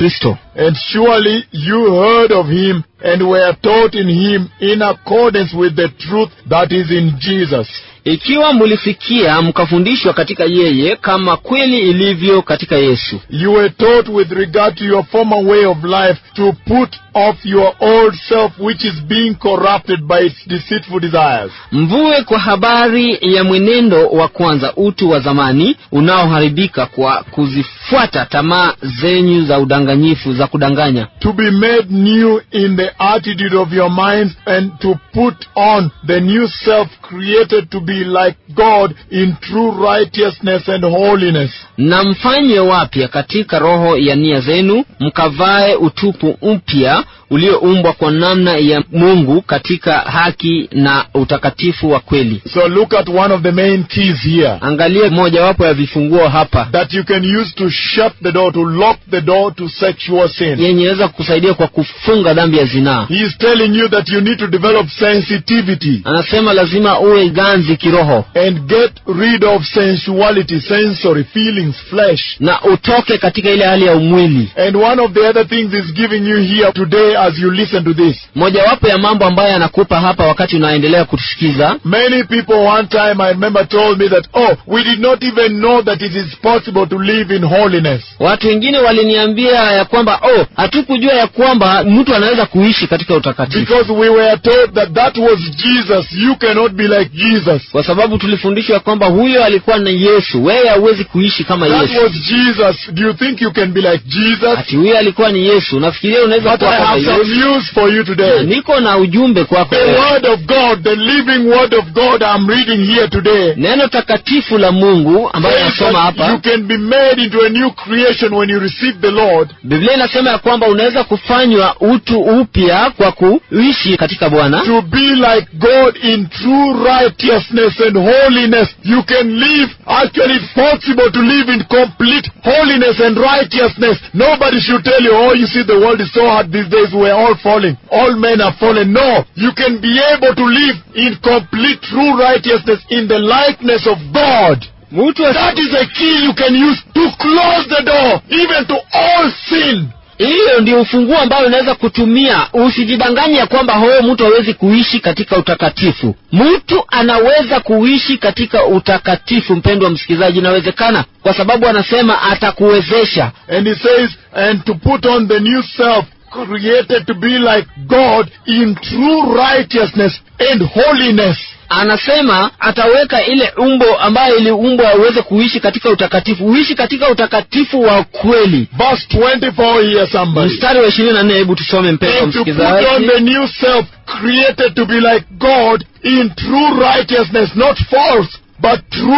B: And surely you heard of him and were taught in him in accordance with the truth that is in Jesus.
C: Ikiwa mulisikia mkafundishwa katika yeye kama kweli ilivyo katika Yesu.
B: You were taught with regard to your former way of life to put off your old self which is being corrupted by its deceitful desires.
C: Mvue kwa habari ya mwenendo wa kwanza utu wa zamani unaoharibika kwa kuzifuata tamaa zenyu za udanganyifu za kudanganya.
B: To be made new in the attitude of your minds and to put on the new self created to be like God in true righteousness and holiness.
C: Na mfanye wapya katika roho ya nia zenu, mkavae utupu mpya ulioumbwa kwa namna ya Mungu katika haki na utakatifu wa kweli.
B: So look at one of the main keys here.
C: Angalia moja wapo ya vifunguo hapa
B: That you can use to shut the door, to lock the door to sexual sin.
C: yenye inaweza kukusaidia kwa kufunga dhambi ya zinaa.
B: He is telling you that you need to develop sensitivity
C: Anasema lazima uwe ganzi kiroho
B: and get rid of sensuality, sensory feelings, flesh.
C: na utoke katika ile hali ya umwili.
B: And one of the other things is giving you here today as you listen to this.
C: Moja wapo ya mambo ambayo anakupa hapa wakati unaendelea kutusikiza.
B: Many people one time I remember told me that, we did not even know that it is possible to live in holiness.
C: Watu wengine waliniambia ya kwamba hatukujua ya kwamba mtu anaweza kuishi katika utakatifu.
B: Because we were told that that was Jesus. You cannot be like Jesus.
C: Kwa sababu tulifundishwa kwamba huyo alikuwa ni Yesu. Wewe hauwezi kuishi kama
B: That
C: Yesu.
B: was Jesus. Do you think you can be like Jesus?
C: Ati huyo alikuwa ni Yesu. Nafikiria unaweza
B: But
C: kuwa
B: I
C: kama
B: have some
C: Yesu.
B: news for you
C: Na
B: today.
C: niko na ujumbe kwako.
B: The Word of God, the living Word of God I'm reading here today,
C: Neno takatifu la Mungu ambayo
B: says
C: nasoma
B: that you
C: hapa.
B: can be made into a new creation when you receive the Lord.
C: Biblia inasema ya kwamba unaweza kufanywa utu upya kwa kuishi katika Bwana.
B: To be like God in true righteousness and holiness. You can live, actually it's possible to live in complete holiness and righteousness. Nobody should tell you, you see the world is so hard these days, we're all falling. All men are fallen. No, you can be able to live in complete true righteousness in the likeness of God. That is a key you can use to close the door even to all sin.
C: Hiyo ndio ufunguo ambao unaweza kutumia. Usijidanganye ya kwamba mtu hawezi kuishi katika utakatifu. Mtu anaweza kuishi katika utakatifu, mpendwa msikizaji, inawezekana kwa sababu anasema atakuwezesha.
B: And he says, and to put on the new self created to be like God in true righteousness and holiness.
C: Anasema ataweka ile umbo ambayo iliumbwa uweze kuishi katika utakatifu. Uishi katika utakatifu wa kweli.
B: Verse 24 here, somebody.
C: Mstari wa 24, hebu tusome mpendwa
B: And to put
C: msikizaji.
B: on the new self created to be like God in true righteousness, not false, but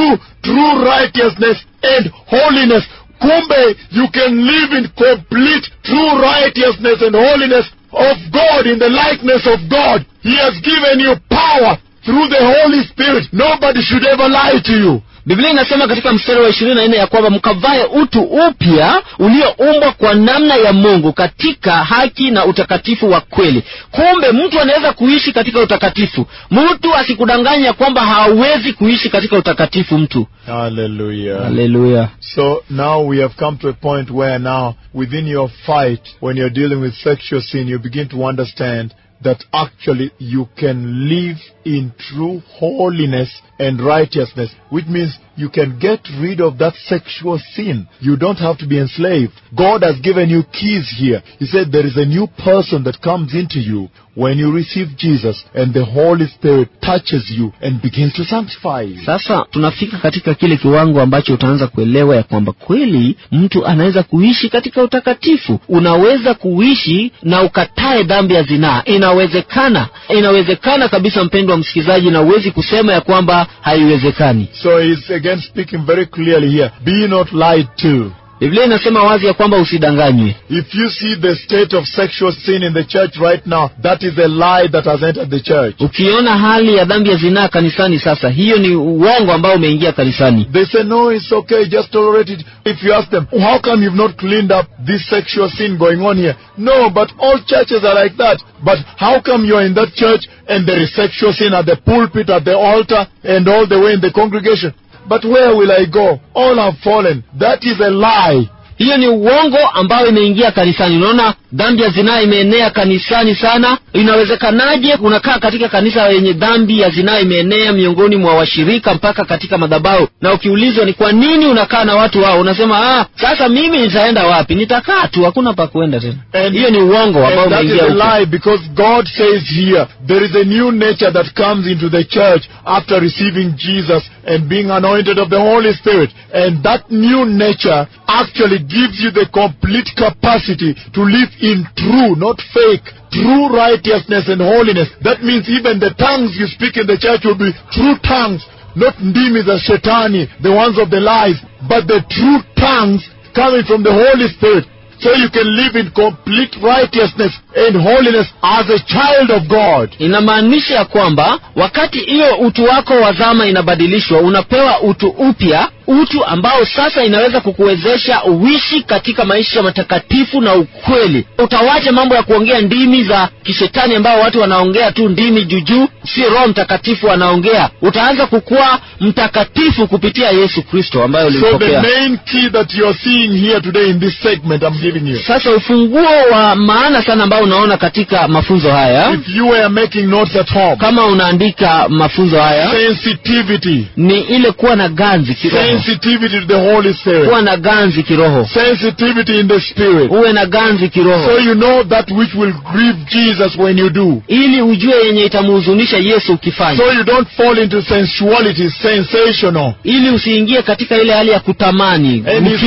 B: true righteousness and holiness. Kumbe, you can live in complete true righteousness and holiness of God, in the likeness of God. He has given you power through the Holy Spirit. Nobody should ever lie to you.
C: Biblia inasema katika mstari wa 24 ya kwamba mkavae utu upya ulioumbwa kwa namna ya Mungu katika haki na utakatifu wa kweli. Kumbe mtu anaweza kuishi katika utakatifu. Mtu asikudanganya kwamba hawezi kuishi katika utakatifu mtu.
B: Hallelujah.
C: Hallelujah.
B: So now we have come to a point where now within your fight, when you're dealing with sexual sin, you begin to understand that actually you can live in true holiness and righteousness, which means you can get rid of that sexual sin. You don't have to be enslaved. God has given you keys here. He said there is a new person that comes into you when you receive Jesus, and the Holy Spirit touches you and begins to sanctify you.
C: Sasa tunafika katika kile kiwango ambacho utaanza kuelewa ya kwamba kweli mtu anaweza kuishi katika utakatifu. Unaweza kuishi na ukatae dhambi ya zinaa. Inawezekana kabisa, mpendwa msikizaji, na uwezi kusema ya kwamba haiwezekani.
B: So he's again speaking very clearly here. Be not lied to.
C: Biblia inasema wazi ya kwamba usidanganywe.
B: If you see the state of sexual sin in the church right now, that is a lie that has entered the church.
C: Ukiona hali ya dhambi ya zinaa kanisani sasa, hiyo ni uongo ambao umeingia kanisani.
B: They say, no, it's okay, just tolerate it. If you ask them, how come you've not cleaned up this sexual sin going on here? No, but all churches are like that. But how come you're in that church and there is sexual sin at the pulpit, at the altar, and all the way in the congregation? But where will I go? All have fallen. That is a lie.
C: Hiyo ni uongo ambao imeingia kanisani. Unaona dhambi ya zinaa imeenea kanisani sana. Inawezekanaje unakaa katika kanisa yenye dhambi ya zinaa imeenea miongoni mwa washirika mpaka katika madhabahu, na ukiulizwa ni kwa nini unakaa na watu hao, unasema sasa mimi nitaenda wapi? Nitakaa tu, hakuna pa kuenda tena. Hiyo ni uongo ambao umeingia huko.
B: That is a lie, because God says here there is a new nature that comes into the church after receiving Jesus and being anointed of the Holy Spirit, and that new nature actually gives you the complete capacity to live in true, not fake, true righteousness and holiness. That means even the tongues you speak in the church will be true tongues, not ndimi za shetani, the ones of the lies, but the true tongues coming from the Holy Spirit. So you can live in complete righteousness and holiness as a child of God.
C: Inamaanisha ya kwamba wakati hiyo utu wako wa zama inabadilishwa, unapewa utu upya, utu ambao sasa inaweza kukuwezesha uishi katika maisha matakatifu na ukweli. Utawacha mambo ya kuongea ndimi za kishetani ambao watu wanaongea tu ndimi juju, si Roho Mtakatifu anaongea. Utaanza kukua mtakatifu kupitia Yesu Kristo ambaye ulimpokea.
B: So the main key that you are seeing here today in this segment I'm giving you.
C: Sasa ufunguo wa maana sana ambao unaona katika mafunzo haya,
B: if you were making notes at home,
C: kama unaandika mafunzo haya,
B: sensitivity,
C: ni ile kuwa na ganzi kiroho.
B: Sensitivity to the Holy Spirit.
C: Kuwa na ganzi kiroho.
B: Sensitivity in the Spirit.
C: Uwe na ganzi kiroho.
B: So you know that which will grieve Jesus when you do.
C: Ili ujue yenye itamhuzunisha Yesu ukifanya.
B: So you don't fall into sensuality, sensational.
C: Ili usiingie katika ile hali ya kutamani.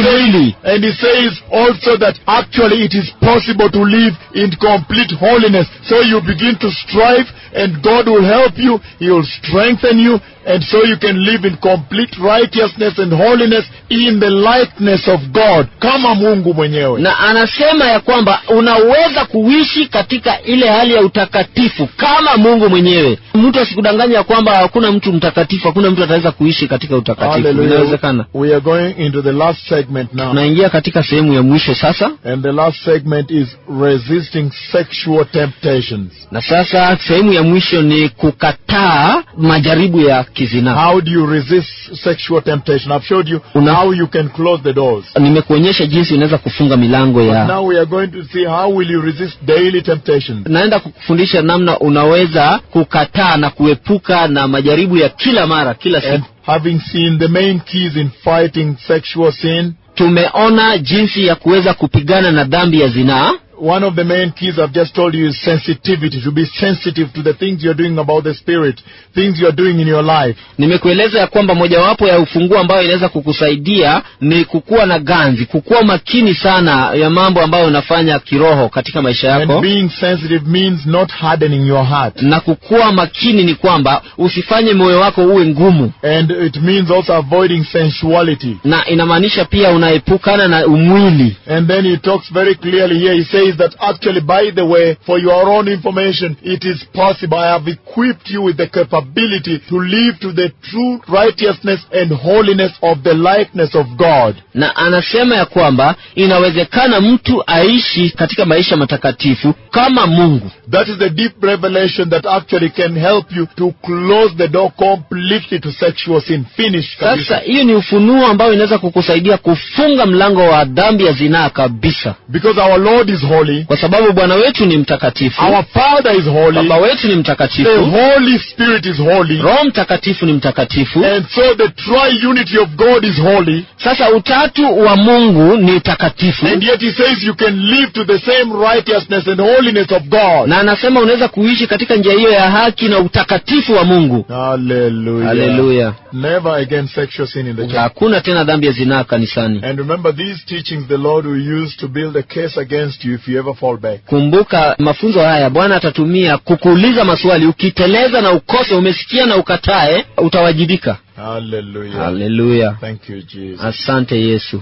B: And he says also that actually it is possible to live in complete holiness. So you begin to strive and God will help you. He will strengthen you. And so you can live in complete righteousness and holiness in the likeness of God. Kama Mungu mwenyewe.
C: Na anasema ya kwamba unaweza kuishi katika ile hali ya utakatifu kama Mungu mwenyewe. Mtu asikudanganya kwamba hakuna mtu mtakatifu, hakuna mtu ataweza kuishi katika utakatifu. Inawezekana.
B: We are going into the last segment now.
C: Tunaingia katika sehemu ya mwisho sasa.
B: And the last segment is resisting sexual temptations.
C: Na sasa sehemu ya mwisho ni kukataa majaribu ya kizina.
B: How do you resist sexual temptation? I've showed you how you can close the doors.
C: Nimekuonyesha jinsi unaweza kufunga milango ya.
B: But now we are going to see how will you resist daily temptations.
C: Naenda kukufundisha namna unaweza kukataa na kuepuka na majaribu ya kila mara, kila siku.
B: And having seen the main keys in fighting sexual sin,
C: tumeona jinsi ya kuweza kupigana na dhambi ya zinaa.
B: One of the main keys I've just told you is sensitivity, to be sensitive to the things you're doing about the Spirit, things you're doing in your life.
C: Nimekueleza ya kwamba mojawapo ya ufunguo ambao inaweza kukusaidia ni kukuwa na ganzi, kukuwa makini sana ya mambo ambayo unafanya kiroho katika maisha yako.
B: And being sensitive means not hardening your heart.
C: Na kukuwa makini ni kwamba usifanye moyo wako uwe ngumu.
B: And it means also avoiding sensuality.
C: Na inamaanisha pia unaepukana na umwili.
B: And then he talks very clearly here, he says that actually, by the way, for your own information, it is possible. I have equipped you with the capability to live to the true righteousness and holiness of the likeness of God.
C: Na anasema ya kwamba inawezekana mtu aishi katika maisha matakatifu kama Mungu.
B: That is the deep revelation that actually can help you to close the door completely to sexual sin. Finish.
C: Sasa hiyo ni ufunuo ambao inaweza kukusaidia kufunga mlango wa dhambi ya zinaa kabisa.
B: Because our Lord is holy.
C: Kwa sababu Bwana wetu ni mtakatifu.
B: Our Father is holy.
C: Baba wetu ni mtakatifu.
B: The Holy Spirit is holy.
C: Roho Mtakatifu ni mtakatifu.
B: And so the tri-unity of God is holy.
C: Sasa utatu wa Mungu ni takatifu.
B: And yet he says you can live to the same righteousness and holiness of God.
C: Na anasema unaweza kuishi katika njia hiyo ya haki na utakatifu wa Mungu.
B: Hallelujah.
C: Hallelujah.
B: Never again sexual sin in the church.
C: Hakuna tena dhambi ya zinaa kanisani.
B: And remember, these teachings the Lord will use to build a case against you if you ever fall back.
C: Kumbuka mafunzo haya Bwana atatumia kukuuliza maswali. Ukiteleza na ukose, umesikia na ukatae, utawajibika.
B: Hallelujah.
C: Hallelujah.
B: Thank you, Jesus.
C: Asante Yesu.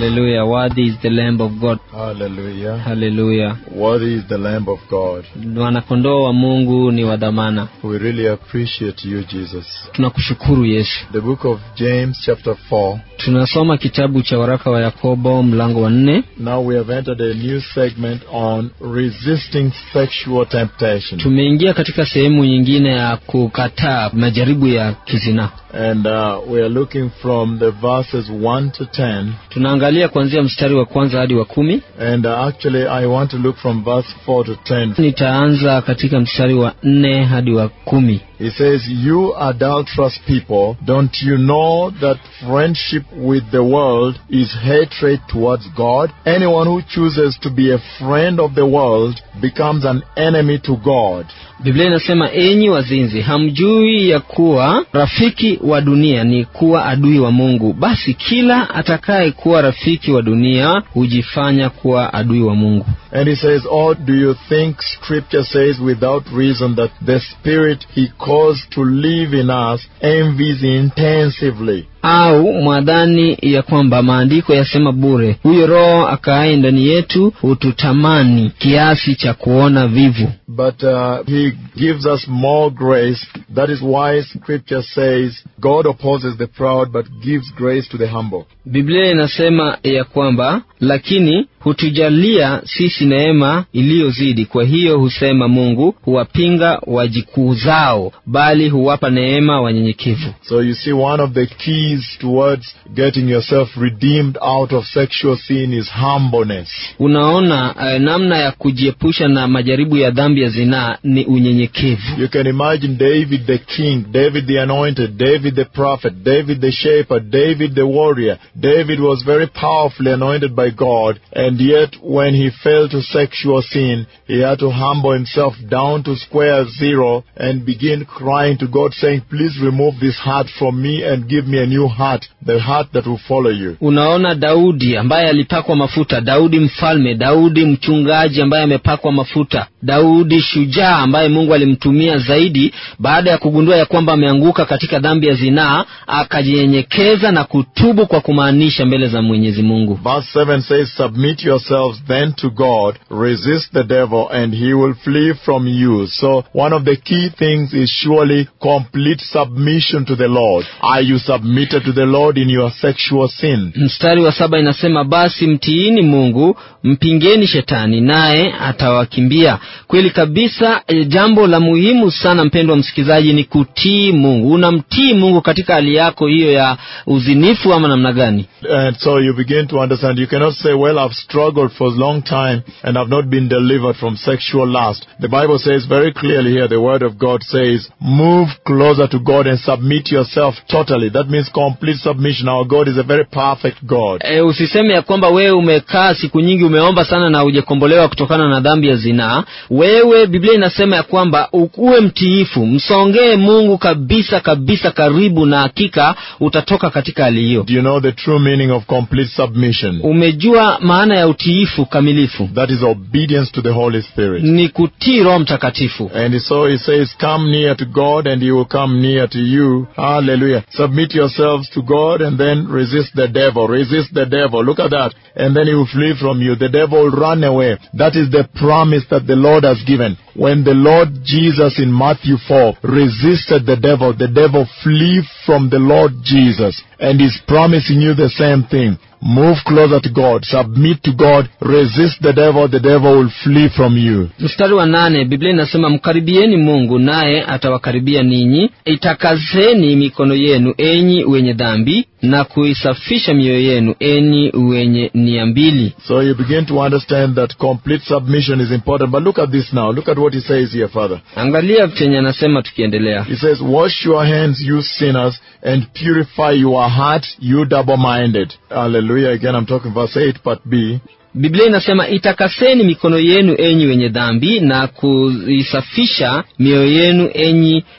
C: Hallelujah. Worthy is the Lamb of God.
B: Hallelujah.
C: Hallelujah.
B: Worthy is the Lamb of God.
C: Mwanakondoo wa Mungu ni wa dhamana.
B: We really appreciate you, Jesus.
C: Tunakushukuru Yesu.
B: The book of James chapter 4.
C: Tunasoma kitabu cha waraka wa Yakobo mlango wa 4.
B: Now we have entered a new segment on resisting sexual temptation.
C: Tumeingia katika sehemu nyingine ya kukataa majaribu ya kizina.
B: And we are looking from the verses 1 to 10.
C: Tunaangalia kuanzia mstari wa kwanza hadi wa 10.
B: And actually I want to look from verse 4 to 10.
C: Nitaanza katika mstari wa 4 hadi wa 10.
B: He says, "You adulterous people, don't you know that friendship with the world is hatred towards God? Anyone who chooses to be a friend of the world becomes an enemy to God."
C: Biblia inasema, enyi wazinzi, hamjui ya kuwa rafiki wa dunia ni kuwa adui wa Mungu? Basi kila atakaye kuwa rafiki wa dunia hujifanya kuwa adui wa Mungu.
B: And he says, "Oh, do you think Scripture says without reason that the Spirit He caused to live in us envies intensively?"
C: Au mwadhani ya kwamba maandiko yasema bure, huyo Roho akaaye ndani yetu hututamani kiasi cha kuona vivu?
B: But He gives us more grace. That is why Scripture says, "God opposes the proud but gives grace to the humble."
C: Biblia inasema ya kwamba lakini hutujalia sisi neema iliyozidi. Kwa hiyo husema Mungu huwapinga wajikuzao, bali huwapa neema wanyenyekevu.
B: So you see, one of the keys towards getting yourself redeemed out of sexual sin is humbleness.
C: Unaona, namna ya kujiepusha na majaribu ya dhambi ya zinaa ni unyenyekevu.
B: You can imagine David the king, David the anointed, David the prophet, David the shepherd, David the warrior. David was very powerfully anointed by God, and yet when he fell to sexual sin, he had to humble himself down to square zero and begin crying to God, saying, "Please remove this heart from me and give me a new heart, the heart that will follow you."
C: Unaona Daudi ambaye alipakwa mafuta, Daudi mfalme, Daudi mchungaji ambaye amepakwa mafuta, Daudi shujaa ambaye Mungu alimtumia zaidi, baada ya kugundua ya kwamba ameanguka katika dhambi ya zinaa, akajinyenyekeza na kutubu kwa kumaanisha mbele za Mwenyezi Mungu.
B: Verse 7 says, "Submit yourselves then to God, resist the devil, and he will flee from you." So one of the key things is surely complete submission to the Lord. Are you submitted to the Lord in your sexual sin?
C: Mstari wa 7 inasema, basi mtiini Mungu, mpingeni shetani, naye atawakimbia. Kweli kabisa, jambo la muhimu sana mpendwa msikizaji ni kutii Mungu. Unamtii Mungu katika hali yako hiyo ya uzinifu ama namna gani?
B: And so you begin to understand. You cannot say, "Well, I've struggled for a long time and I've not been delivered from sexual lust." The Bible says very clearly here, the Word of God says, "Move closer to God and submit yourself totally." That means complete submission. Our God is a very perfect God.
C: Usiseme ya kwamba wewe umekaa siku nyingi umeomba sana na hujakombolewa kutokana na dhambi ya zinaa. Wewe, Biblia inasema ya kwamba uwe mtiifu, msongee Mungu kabisa kabisa karibu, na hakika utatoka katika hali hiyo.
B: Do you know the true meaning of complete submission?
C: Umejua maana ya utiifu kamilifu?
B: That is obedience to the Holy Spirit.
C: Ni kutii Roho Mtakatifu.
B: And so he says, "Come near to God and he will come near to you." Hallelujah. Submit yourselves to God and then resist the devil. Resist the devil. Look at that. And then he will flee from you. The devil will run away. That is the promise that the Lord has given. When the Lord Jesus in Matthew 4 resisted the devil flee from the Lord Jesus. And he's promising you the same thing. Move closer to God, submit to God, resist the devil will flee from you.
C: Mstari wa 8, Biblia inasema, mkaribieni Mungu naye atawakaribia ninyi. Itakazeni mikono yenu enyi wenye dhambi, na kuisafisha mioyo yenu enyi wenye nia mbili.
B: So you begin to understand that complete submission is important. But look at this now. Look at what he says here, Father.
C: Angalia chenye anasema tukiendelea.
B: He says, "Wash your hands, you sinners, and purify your hearts, you double-minded." Hallelujah. Again, I'm talking verse 8, part B.
C: Biblia inasema, itakaseni mikono yenu enyi wenye dhambi, na kuisafisha mioyo yenu enyi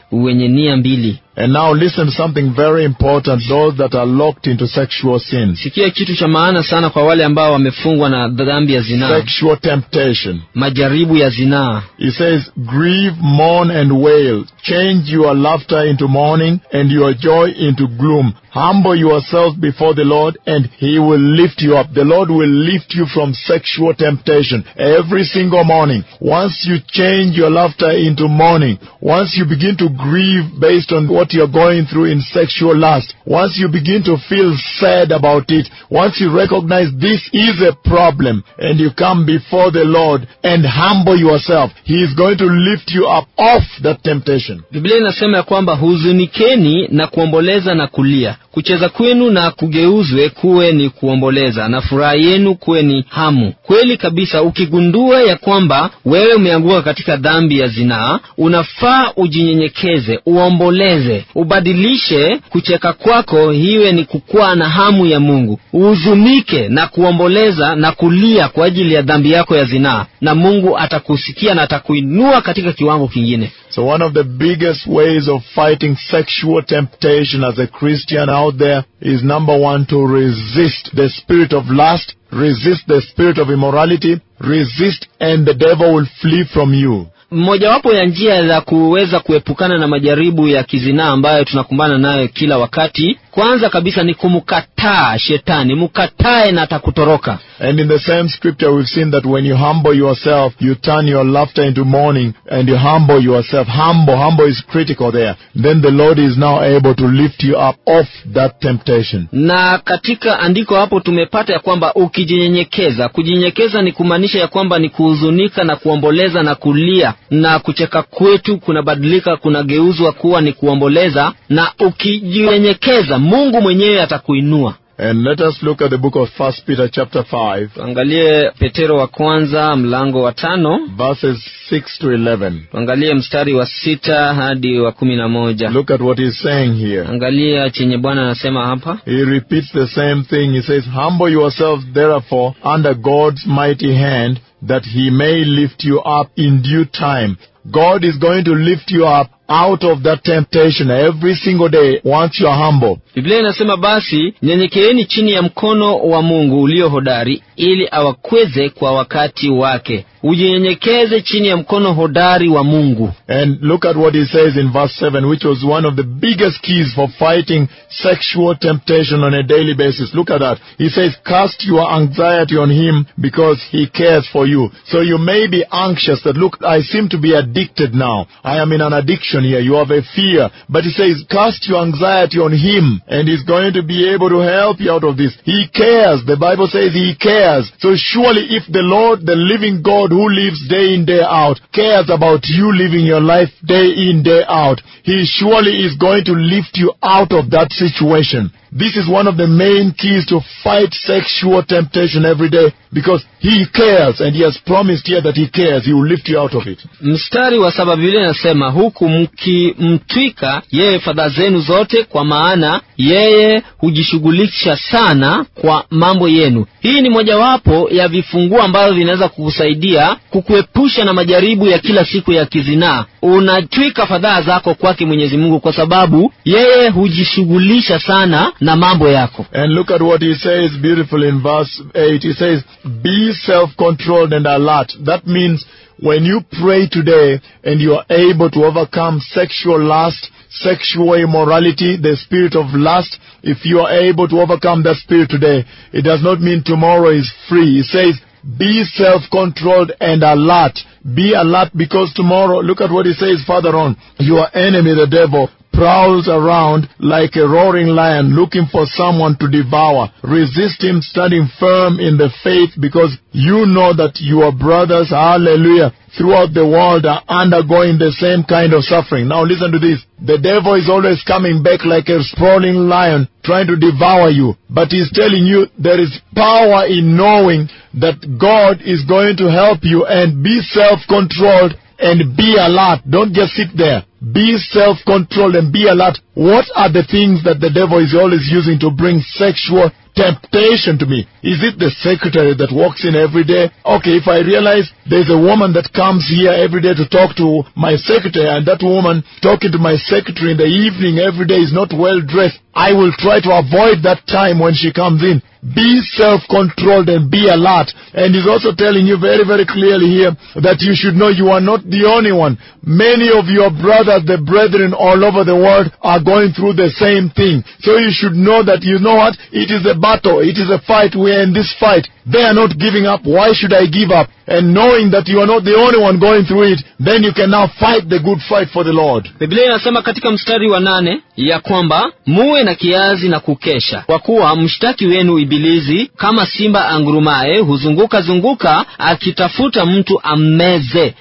C: wenye nia mbili.
B: And now listen to something very important, those that are locked into sexual sins.
C: Sikia kitu cha maana sana kwa wale ambao wamefungwa na dhambi ya zinaa,
B: Sexual temptation.
C: majaribu ya zinaa.
B: He says, grieve, mourn, and wail. Change your laughter into mourning and your joy into gloom. Humble yourself before the Lord and He will lift you up. The Lord will lift you from sexual temptation every single morning. Once you change your laughter into mourning, once you begin to grieve based on what you're going through in sexual lust, once you begin to feel sad about it, once you recognize this is a problem and you come before the Lord and humble yourself, He is going to lift you up off that temptation.
C: Biblia inasema ya kwamba huzunikeni na kuomboleza na kulia. Kucheza kwenu na kugeuzwe kuwe ni kuomboleza, na furaha yenu kuwe ni hamu. Kweli kabisa, ukigundua ya kwamba wewe umeanguka katika dhambi ya zinaa, unafaa ujinyenyekeze, uomboleze, ubadilishe kucheka kwako hiwe ni kukua na hamu ya Mungu. Uhuzunike na kuomboleza na kulia kwa ajili ya dhambi yako ya zinaa, na Mungu atakusikia na atakuinua katika kiwango kingine.
B: So one of the biggest ways of fighting sexual temptation as a Christian out there is, number one, to resist the spirit of lust, resist the spirit of immorality, resist, and the devil will flee from you.
C: Mojawapo ya njia za kuweza kuepukana na majaribu ya kizinaa ambayo tunakumbana nayo kila wakati, kwanza kabisa ni kumkataa shetani. Mkatae na atakutoroka.
B: And in the same scripture we've seen that when you humble yourself, you turn your laughter into mourning and you humble yourself. Humble is critical there. Then the Lord is now able to lift you up off that temptation.
C: Na katika andiko hapo tumepata ya kwamba ukijinyenyekeza, kujinyenyekeza ni kumaanisha ya kwamba ni kuhuzunika na kuomboleza na kulia, na kucheka kwetu kunabadilika, kunageuzwa kuwa ni kuomboleza, na ukijinyenyekeza Mungu mwenyewe atakuinua.
B: And let us look at the book of 1 Peter chapter 5.
C: Tuangalie Petero wa kwanza mlango wa 5,
B: verses 6 to 11.
C: tuangalie mstari wa 6 hadi wa 11.
B: Look at what he's saying here.
C: Angalia chenye Bwana anasema hapa.
B: He repeats the same thing. He says, humble yourselves therefore under God's mighty hand, that He may lift you up in due time. God is going to lift you up out of that temptation every single day once you are humble.
C: Biblia inasema basi nyenyekeeni chini ya mkono wa Mungu ulio hodari, ili awakweze kwa wakati wake. Ujinyenyekeze chini ya mkono hodari wa Mungu.
B: And look at what he says in verse 7, which was one of the biggest keys for fighting sexual temptation on a daily basis. Look at that. He says, cast your anxiety on Him because He cares for you. So you may be anxious that, look, I seem to be addicted now. I am in an addiction here. You have a fear. But he says, cast your anxiety on Him and He's going to be able to help you out of this. He cares. The Bible says He cares. So surely if the Lord, the living God who lives day in, day out, cares about you living your life day in, day out, He surely is going to lift you out of that situation. This is one of the main keys to fight sexual temptation every day, because He cares, and He has promised here that He cares. He will lift you out of it.
C: Mstari wa 7 Biblia inasema, huku mkimtwika yeye fadhaa zenu zote, kwa maana yeye hujishughulisha sana kwa mambo yenu. Hii ni mojawapo ya vifunguo ambavyo vinaweza kukusaidia kukuepusha na majaribu ya kila siku ya kizinaa. Unatwika fadhaa zako kwake Mwenyezi Mungu, kwa sababu yeye hujishughulisha sana na mambo yako.
B: And look at what he says beautiful in verse 8. He says, be self-controlled and alert. That means when you pray today and you are able to overcome sexual lust, sexual immorality, the spirit of lust, if you are able to overcome that spirit today, it does not mean tomorrow is free. He says, be self-controlled and alert. Be alert, because tomorrow, look at what he says further on, your enemy, the devil, prowls around like a roaring lion looking for someone to devour. Resist him, standing firm in the faith, because you know that your brothers, hallelujah, throughout the world are undergoing the same kind of suffering. Now listen to this. The devil is always coming back like a sprawling lion trying to devour you. But he's telling you there is power in knowing that God is going to help you, and be self-controlled and be alert. Don't just sit there. Be self-controlled and be alert. What are the things that the devil is always using to bring sexual temptation to me? Is it the secretary that walks in every day? Okay, if I realize there's a woman that comes here every day to talk to my secretary, and that woman talking to my secretary in the evening every day is not well dressed, I will try to avoid that time when she comes in. Be self-controlled and be alert. And he's also telling you very, very clearly here that you should know you are not the only one. Many of your brothers, the brethren all over the world are going through the same thing. So you should know that, you know what? It is a battle. It is a fight. We are in this fight. They are not giving up. Why should I give up? And knowing that you are not the only one going through it, then you can now fight the good fight for the Lord.
C: Biblia inasema katika mstari wa 8 ya kwamba muwe na kiazi na kukesha, kwa kuwa mshtaki wenu Ibilisi kama simba angurumaye huzunguka zunguka akitafuta mtu ammeze.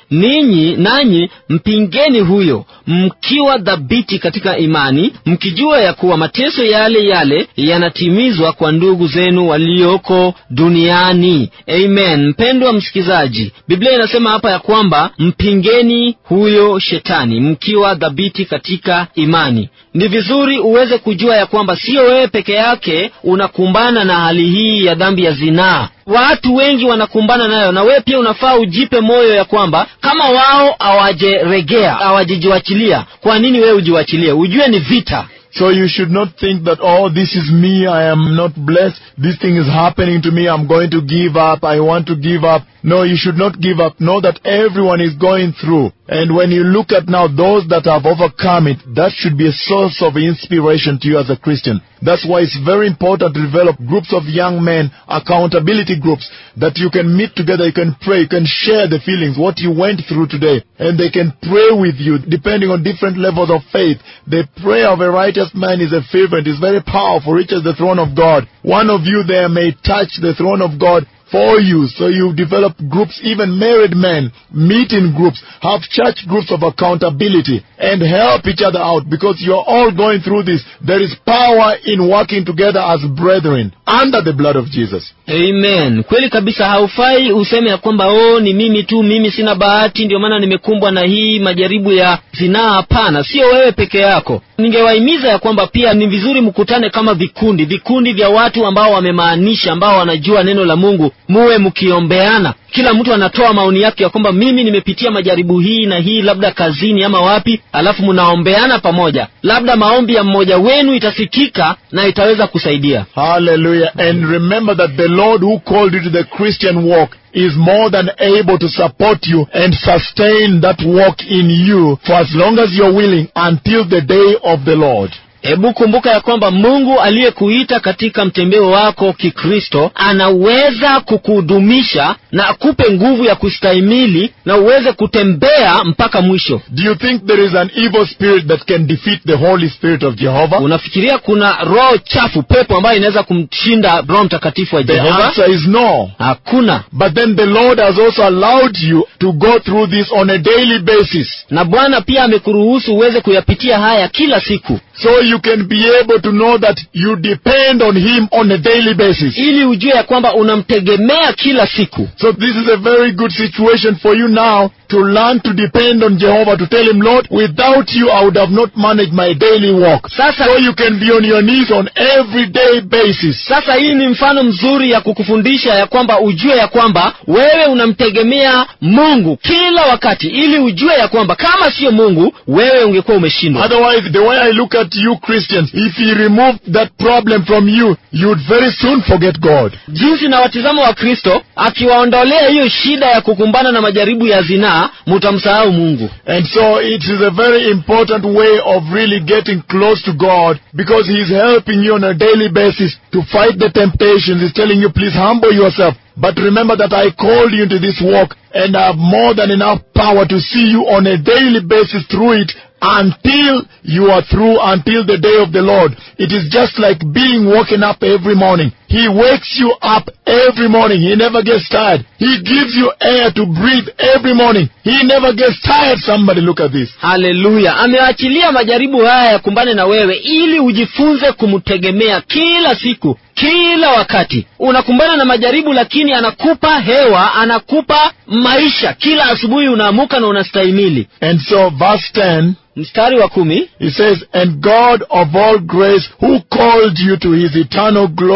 C: Nanyi mpingeni huyo, mkiwa dhabiti katika imani, mkijua ya kuwa mateso yale yanatimizwa kwa ndugu zenu walioko duniani. Amen. Mpendwa msikizaji, Biblia inasema hapa ya kwamba mpingeni huyo shetani mkiwa dhabiti katika imani. Ni vizuri uweze kujua ya kwamba sio wewe peke yake unakumbana na hali hii ya dhambi ya zinaa. Watu wengi wanakumbana nayo, na wewe pia unafaa ujipe moyo ya kwamba kama wao hawajeregea, hawajiwachilia, kwa nini wewe ujiwachilie? Ujue ni vita.
B: So you should not think that, oh, this is me, I am not blessed, this thing is happening to me, I'm going to give up, I want to give up. No, you should not give up. Know that everyone is going through. And when you look at now those that have overcome it, that should be a source of inspiration to you as a Christian. That's why it's very important to develop groups of young men, accountability groups, that you can meet together, you can pray, you can share the feelings, what you went through today, and they can pray with you depending on different levels of faith. The prayer of a righteous man is a fervent, is very powerful, reaches the throne of God. One of you there may touch the throne of God for you. So you develop groups, even married men, meet in groups, have church groups of accountability, and help each other out, because you're all going through this. There is power in working together as brethren under the blood of Jesus.
C: Amen. Kweli kabisa, haufai useme ya kwamba ni mimi tu, mimi sina bahati ndio maana nimekumbwa na hii majaribu ya zinaa. Hapana, sio wewe peke yako. Ningewahimiza ya kwamba pia ni vizuri mkutane kama vikundi vya watu ambao wamemaanisha, ambao wanajua neno la Mungu, muwe mkiombeana. Kila mtu anatoa maoni yake ya kwamba mimi nimepitia majaribu hii na hii, labda kazini ama wapi, alafu mnaombeana pamoja. Labda maombi ya mmoja wenu itasikika na itaweza kusaidia.
B: Hallelujah. And remember that the Lord who called you to the Christian walk is more than able to support you and sustain that walk in you for as long as you're willing, until the day of the Lord.
C: Hebu kumbuka ya kwamba Mungu aliyekuita katika mtembeo wako kikristo anaweza kukudumisha na akupe nguvu ya kustahimili na uweze kutembea mpaka mwisho.
B: Do you think there is an evil spirit that can defeat the Holy Spirit of Jehovah?
C: Unafikiria kuna roho chafu, pepo ambayo inaweza kumshinda Roho Mtakatifu wa Jehova?
B: The answer is no.
C: Hakuna.
B: But then the Lord has also allowed you to go through this on a daily basis.
C: Na Bwana pia amekuruhusu uweze kuyapitia haya kila siku.
B: So you can be able to know that you depend on Him on a daily basis.
C: Ili ujue ya kwamba unamtegemea kila siku.
B: So this is a very good situation for you now to learn to depend on Jehovah, to tell Him, Lord, without you I would have not managed my daily walk. So you can be on your knees on everyday basis.
C: Sasa hii ni mfano mzuri ya kukufundisha ya kwamba ujue ya kwamba wewe unamtegemea Mungu kila wakati, ili ujue ya kwamba kama sio Mungu wewe ungekuwa umeshindwa.
B: Otherwise, the way I look at you Christians, if He removed that problem from you, you'd very soon forget God.
C: Jinsi na watizamo wa Kristo akiwaondolea hiyo shida ya kukumbana na majaribu ya zinaa, mutamsahau Mungu.
B: And so it is a very important way of really getting close to God, because He is helping you on a daily basis to fight the temptations. He's telling you, please humble yourself. But remember that I called you into this walk, and I have more than enough power to see you on a daily basis through it, until you are through, until the day of the Lord. It is just like being woken up every morning. He wakes you up every morning. He never gets tired. He gives you air to breathe every morning. He never gets tired. Somebody look at this.
C: Hallelujah. Ameachilia majaribu haya ya kumbane na wewe ili ujifunze kumtegemea kila siku, kila wakati. Unakumbana na majaribu, lakini anakupa hewa, anakupa maisha. Kila asubuhi unaamuka na unastahimili.
B: And so verse 10,
C: mstari wa 10,
B: he says, and God of all grace, who called you to His eternal glory in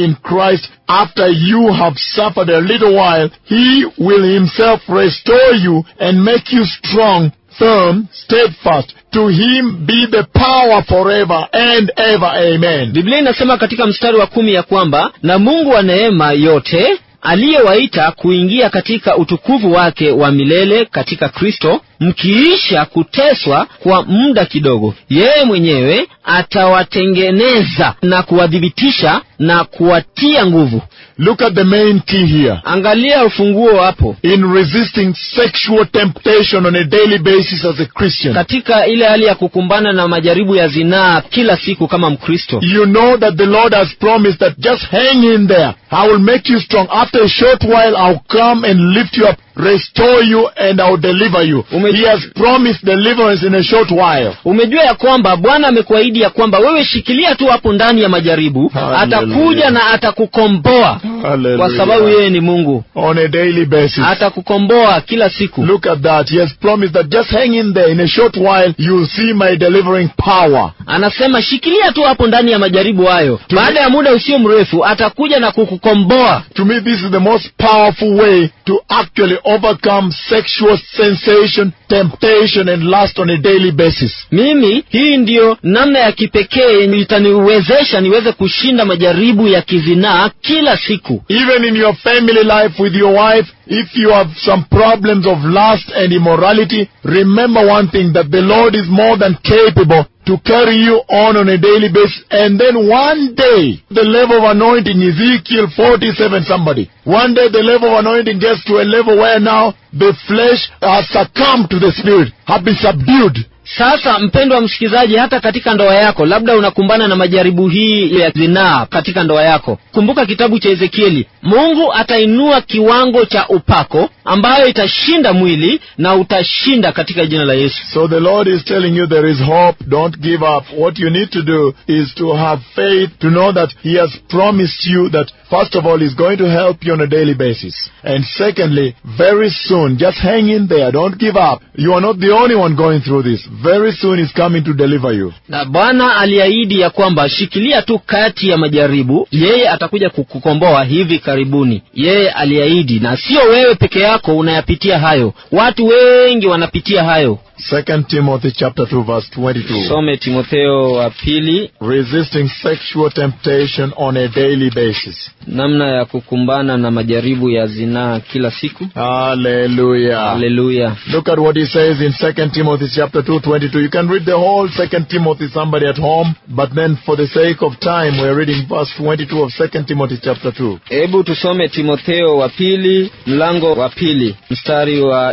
B: in Christ, after you have suffered a little while, He will Himself restore you and make you strong, firm, steadfast. To Him be the power forever and ever. Amen.
C: Biblia inasema katika mstari wa 10 ya kwamba, na Mungu wa neema yote aliyewaita kuingia katika utukufu wake wa milele katika Kristo, mkiisha kuteswa kwa muda kidogo, yeye mwenyewe atawatengeneza na kuwadhibitisha na kuwatia nguvu.
B: Look at the main key here.
C: Angalia ufunguo hapo.
B: In resisting sexual temptation on a daily basis as a Christian.
C: Katika ile hali ya kukumbana na majaribu ya zinaa kila siku kama Mkristo.
B: You know that the Lord has promised that just hang in there. I will make you strong. After a short while, I'll come and lift you up, restore you, and I'll deliver you. He has promised deliverance in a short while.
C: Umejua ya kwamba Bwana amekuahidi ya kwamba wewe shikilia tu hapo ndani ya majaribu, atakuja na atakukomboa. Kwa sababu yeye ni Mungu.
B: On a daily basis.
C: Atakukomboa kila siku.
B: Look at that. He has promised that just hang in there. In a short while, you'll see my delivering power.
C: Anasema shikilia tu hapo ndani ya majaribu hayo. Baada ya muda usio mrefu, atakuja na kukukomboa.
B: To me, this is the most powerful way to actually overcome sexual sensation, temptation, and lust on a daily basis.
C: Mimi, hii ndio namna ya kipekee itaniwezesha niweze kushinda majaribu ya kizinaa kila siku.
B: Even in your family life with your wife, if you have some problems of lust and immorality, remember one thing, that the Lord is more than capable to carry you on a daily basis. And then one day, the level of anointing, Ezekiel 47 somebody, one day the level of anointing gets to a level where now the flesh has succumbed to the spirit, have been subdued.
C: Sasa mpendwa msikizaji, hata katika ndoa yako, labda unakumbana na majaribu hii ya zinaa katika ndoa yako. Kumbuka kitabu cha Ezekieli, Mungu atainua kiwango cha upako ambayo itashinda mwili na utashinda katika jina la Yesu.
B: So the Lord is telling you there is hope. Don't give up. What you need to do is to have faith, to know that He has promised you that first of all He's going to help you on a daily basis. And secondly, very soon, just hang in there. Don't give up. You are not the only one going through this. Very soon He's coming to deliver you.
C: Na Bwana aliahidi ya kwamba shikilia tu kati ya majaribu, yeye atakuja kukukomboa hivi karibuni. Yeye aliahidi, na sio wewe peke yako unayapitia hayo. Watu wengi wanapitia hayo.
B: 2 Timothy chapter 2 verse 22.
C: Some Timotheo wa pili.
B: Resisting sexual temptation on a daily basis.
C: Namna ya kukumbana na majaribu ya zinaa kila siku.
B: Hallelujah.
C: Hallelujah.
B: Look at what he says in 2 Timothy chapter 2:22. You can read the whole 2 Timothy, somebody at home, but then for the sake of time we're reading verse 22 of 2 Timothy chapter 2.
C: Hebu tusome Timotheo wa pili, mlango wa pili, mstari wa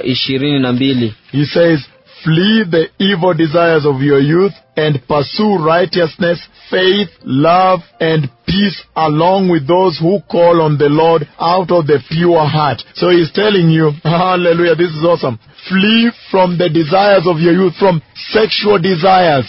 C: 22.
B: He says, flee the evil desires of your youth and pursue righteousness, faith, love, and peace along with those who call on the Lord out of the pure heart. So he's telling you, hallelujah, this is awesome. Flee from the desires of your youth, from sexual desires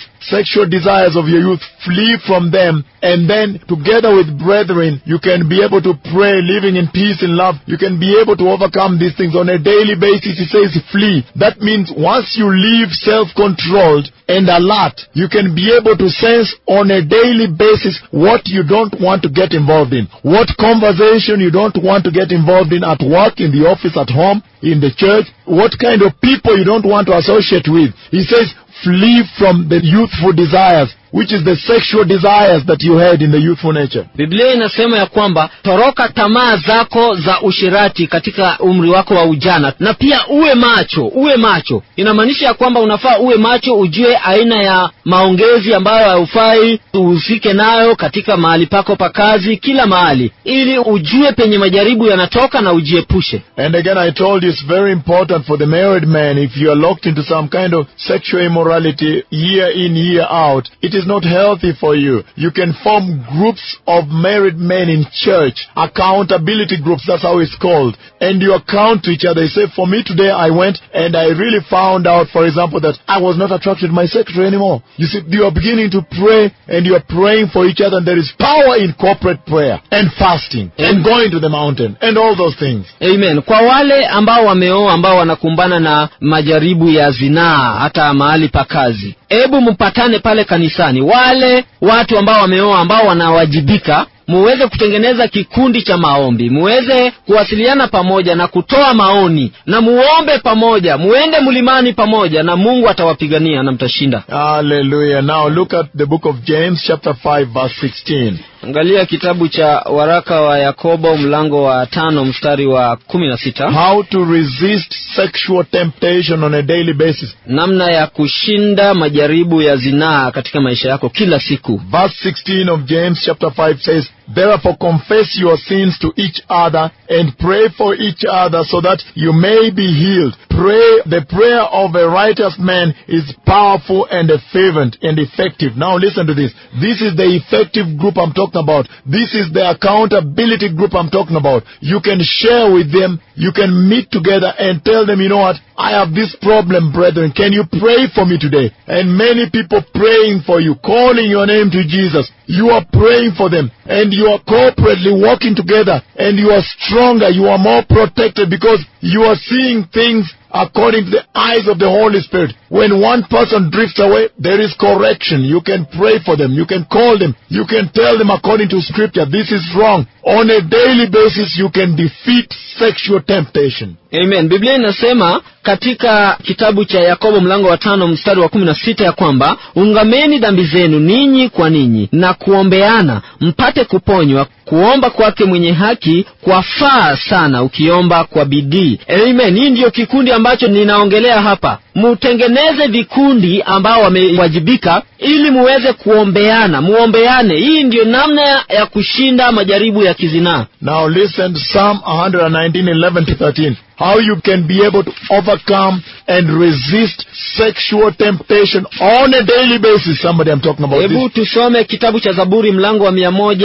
B: of your youth. Flee from them, and then together with brethren, you can be able to pray, living in peace and love. You can be able to overcome these things on a daily basis. He says flee. That means once you live self-controlled and alert, you can be able to sense on a daily basis what you don't want to get involved in. What conversation you don't want to get involved in at work, in the office, at home, in the church. What kind of people you don't want to associate with. He says flee from the youthful desires, which is the sexual desires that you had in the youthful nature.
C: Biblia inasema ya kwamba toroka tamaa zako za ushirati katika umri wako wa ujana, na pia uwe macho. Inamaanisha ya kwamba unafaa uwe macho, ujue aina ya maongezi ambayo haufai uhusike nayo katika mahali pako pa kazi, kila mahali, ili ujue penye majaribu yanatoka na ujiepushe.
B: And again, I told you it's very important for the married man, if you are locked into some kind of sexual immorality year in, year out, it is not healthy for you. You can form groups of married men in church, accountability groups, that's how it's called. And you account to each other. You say, for me today I went and I really found out, for example, that I was not attracted to my secretary anymore. You see, you are beginning to pray and you are praying for each other, and there is power in corporate prayer and fasting and going to the mountain and all those things.
C: Amen. Kwa wale ambao wameoa, ambao wanakumbana na majaribu ya zinaa hata mahali pa kazi, hebu mpatane pale kanisani. Wale watu ambao wameoa, ambao wanawajibika, muweze kutengeneza kikundi cha maombi, muweze kuwasiliana pamoja na kutoa maoni, na muombe pamoja, muende mlimani pamoja, na Mungu atawapigania na mtashinda.
B: Hallelujah. Now look at the book of James chapter 5 verse 16.
C: Angalia kitabu cha waraka wa Yakobo mlango wa 5 mstari wa 16.
B: How to resist sexual temptation on a daily basis.
C: Namna ya kushinda majaribu ya zinaa katika maisha yako kila siku.
B: Verse 16 of James chapter 5 says, therefore confess your sins to each other and pray for each other so that you may be healed. Pray, the prayer of a righteous man is powerful and fervent and effective. Now listen to this. This is the effective group I'm talking about. This is the accountability group I'm talking about. You can share with them. You can meet together and tell them, you know what, I have this problem, brethren. Can you pray for me today? And many people praying for you, calling your name to Jesus. You are praying for them, and you are corporately working together, and you are stronger, you are more protected, because you are seeing things according to the eyes of the Holy Spirit. When one person drifts away, there is correction. You can pray for them. You can call them. You can tell them according to Scripture, this is wrong. On a daily basis, you can defeat sexual temptation.
C: Amen. Biblia inasema katika kitabu cha Yakobo mlango wa 5 mstari wa 16 ya kwamba ungameni dhambi zenu ninyi kwa ninyi na kuombeana mpate kuponywa. Kuomba kwake mwenye haki kwafaa sana ukiomba kwa bidii. Amen. Hii ndio kikundi ambacho ninaongelea hapa. Mutengeneze vikundi ambao wamewajibika ili muweze kuombeana, muombeane. Hii ndio namna ya kushinda majaribu ya kizinaa.
B: Now listen to Psalm 119:11-13. How you can be able to overcome and resist sexual temptation on a daily basis. Somebody I'm talking about.
C: Hebu tusome kitabu cha Zaburi mlango wa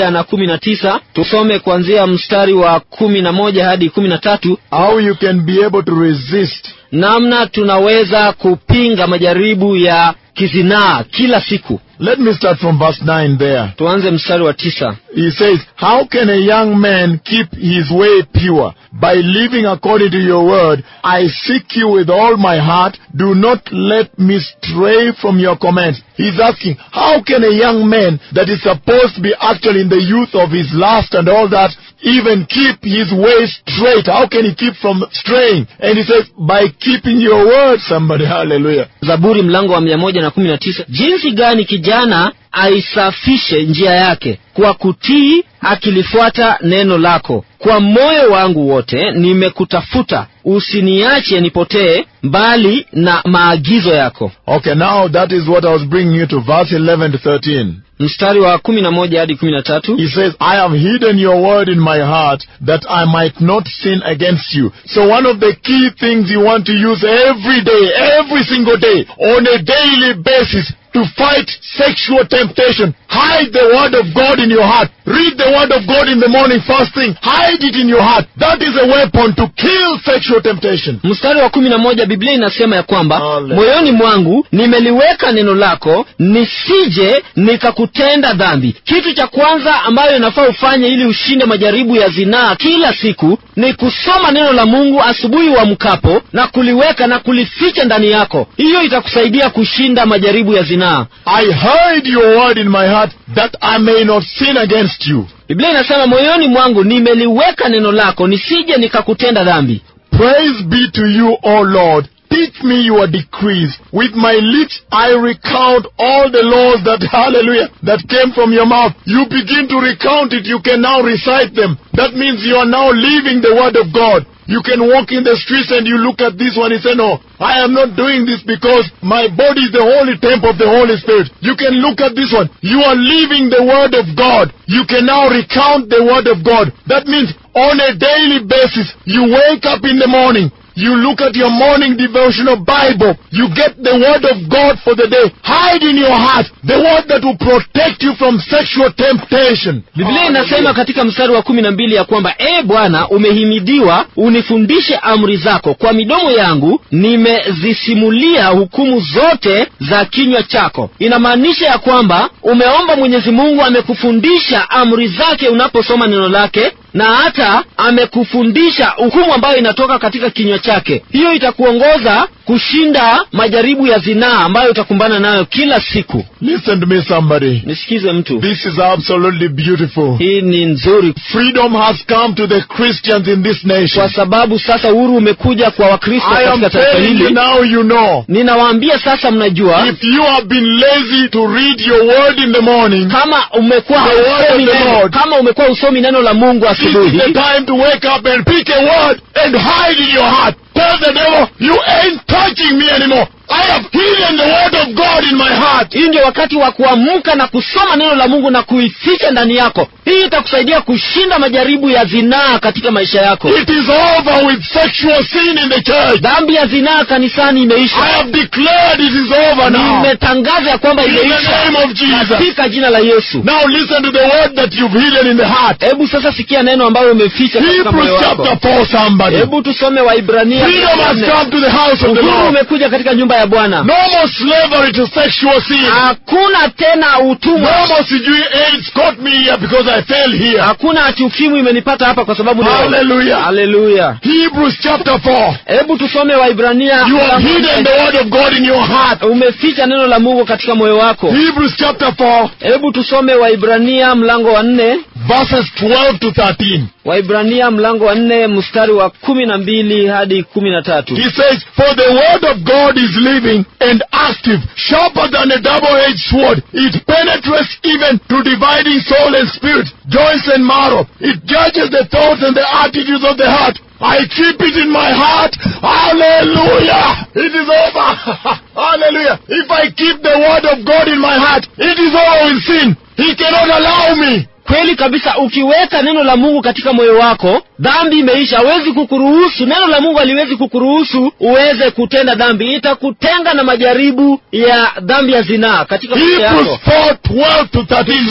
C: 119. Tusome kuanzia mstari wa 11 hadi 13.
B: How you can be able to resist.
C: Namna tunaweza kupinga majaribu ya kizinaa kila siku.
B: Let me start from verse 9 there.
C: Tuanze mstari wa 9.
B: He says, how can a young man keep his way pure? By living according to your word. I seek you with all my heart. Do not let me stray from your commands. He's asking, how can a young man that is supposed to be actually in the youth of his lust and all that, even keep his way straight? How can he keep from straying? And he says, by keeping your word. Somebody, hallelujah.
C: Zaburi mlango wa 119. Jinsi gani kijana aisafishe njia yake kwa kutii akilifuata neno lako. Kwa moyo wangu wote nimekutafuta, usiniache nipotee mbali na maagizo yako.
B: Okay, now that is what I was bringing you to, verse 11-13.
C: Mstari wa 11 hadi 13.
B: He says, I have hidden your word in my heart that I might not sin against you. So one of the key things you want to use every day, every single day, on a daily basis, to fight sexual temptation. Hide the word of God in your heart. Read the word of God in the morning first thing. Hide it in your heart. That is a weapon to kill sexual temptation.
C: Mstari wa 11 Biblia inasema ya kwamba moyoni mwangu nimeliweka neno lako nisije nikakutenda dhambi. Kitu cha kwanza ambayo inafaa ufanye ili ushinde majaribu ya zinaa kila siku ni kusoma neno la Mungu asubuhi uamkapo na kuliweka na kulificha ndani yako. Hiyo itakusaidia kushinda majaribu ya zinaa.
B: I hide your word in my heart that I may not sin against you.
C: Biblia inasema moyoni mwangu nimeliweka neno lako nisije nikakutenda dhambi.
B: Praise be to you, O Lord. Teach me your decrees. With my lips I recount all the laws that, hallelujah, that came from your mouth. You begin to recount it. You can now recite them. That means you are now living the word of God. You can walk in the streets and you look at this one and say, no, I am not doing this because my body is the holy temple of the Holy Spirit. You can look at this one. You are living the word of God. You can now recount the word of God. That means on a daily basis, you wake up in the morning. You look at your morning devotional Bible. You get the word of God for the day. Hide in your heart the word that will protect you from sexual temptation.
C: Biblia inasema katika mstari wa 12 ya kwamba Bwana umehimidiwa, unifundishe amri zako. Kwa midomo yangu nimezisimulia hukumu zote za kinywa chako. Inamaanisha ya kwamba umeomba Mwenyezi Mungu amekufundisha amri zake unaposoma neno lake, na hata amekufundisha hukumu ambayo inatoka katika kinywa chake. Hiyo itakuongoza kushinda majaribu ya zinaa ambayo utakumbana nayo kila siku.
B: Listen to me, somebody.
C: Nisikize mtu.
B: This is absolutely beautiful.
C: Hii ni nzuri.
B: Freedom has come to the Christians in this nation.
C: Kwa sababu sasa uhuru umekuja kwa Wakristo
B: I am
C: katika taifa
B: telling you
C: hili.
B: now, you know.
C: Ninawaambia sasa mnajua.
B: If you have been lazy to read your word in the morning,
C: Kama umekuwa
B: The word
C: usomi
B: of the
C: neno,
B: Lord.
C: kama umekuwa usomi neno la Mungu
B: this is
C: asubuhi,
B: the time to wake up and pick a word and hide in your heart. Tell the devil, you ain't touching me anymore. I have hidden the word of God in my heart.
C: hii ndio wakati wa kuamka na kusoma neno la Mungu na kuificha ndani yako. Hii itakusaidia kushinda majaribu ya zinaa katika maisha yako.
B: It is over with sexual sin in the church.
C: Dhambi ya zinaa kanisani imeisha.
B: I have declared it is over now.
C: Nimetangaza ya kwamba
B: In the
C: imeisha
B: name of Jesus.
C: katika jina la Yesu.
B: Now listen to the word that you've hidden in the heart.
C: Hebu sasa sikia neno ambalo umeficha katika moyo
B: Hebrews
C: wako.
B: chapter 4, somebody.
C: Hebu tusome Waibrania.
B: Freedom has come to the house of the
C: Uhuru
B: Lord.
C: umekuja katika nyumba ya Bwana.
B: No more slavery to sexual sin.
C: Hakuna tena utumwa.
B: No more sijui AIDS caught me here because I fell here.
C: Hakuna ati ukimwi imenipata hapa kwa sababu
B: Hallelujah.
C: Hallelujah.
B: Hebrews chapter 4.
C: Hebu tusome Waibrania.
B: You have hidden the word of God in your heart.
C: Umeficha neno la Mungu katika moyo wako.
B: Hebrews chapter 4,
C: Hebu tusome Waibrania mlango wa 4.
B: verses 12 to 13.
C: Waibrania mlango wa 4 mstari wa 12 hadi 13.
B: He says, for the word of God is living and active, sharper than a double-edged sword. It penetrates even to dividing soul and spirit, joints and marrow. It judges the thoughts and the attitudes of the heart. I keep it in my heart. Hallelujah. It is over. Hallelujah. If I keep the word of God in my heart, it is over with sin. He cannot allow me.
C: Kweli kabisa, ukiweka neno la Mungu katika moyo wako, dhambi imeisha. Hawezi kukuruhusu, neno la Mungu haliwezi kukuruhusu uweze kutenda dhambi. Itakutenga na majaribu ya dhambi ya zinaa katika maisha
B: Hebrews
C: yako.
B: 4:12 to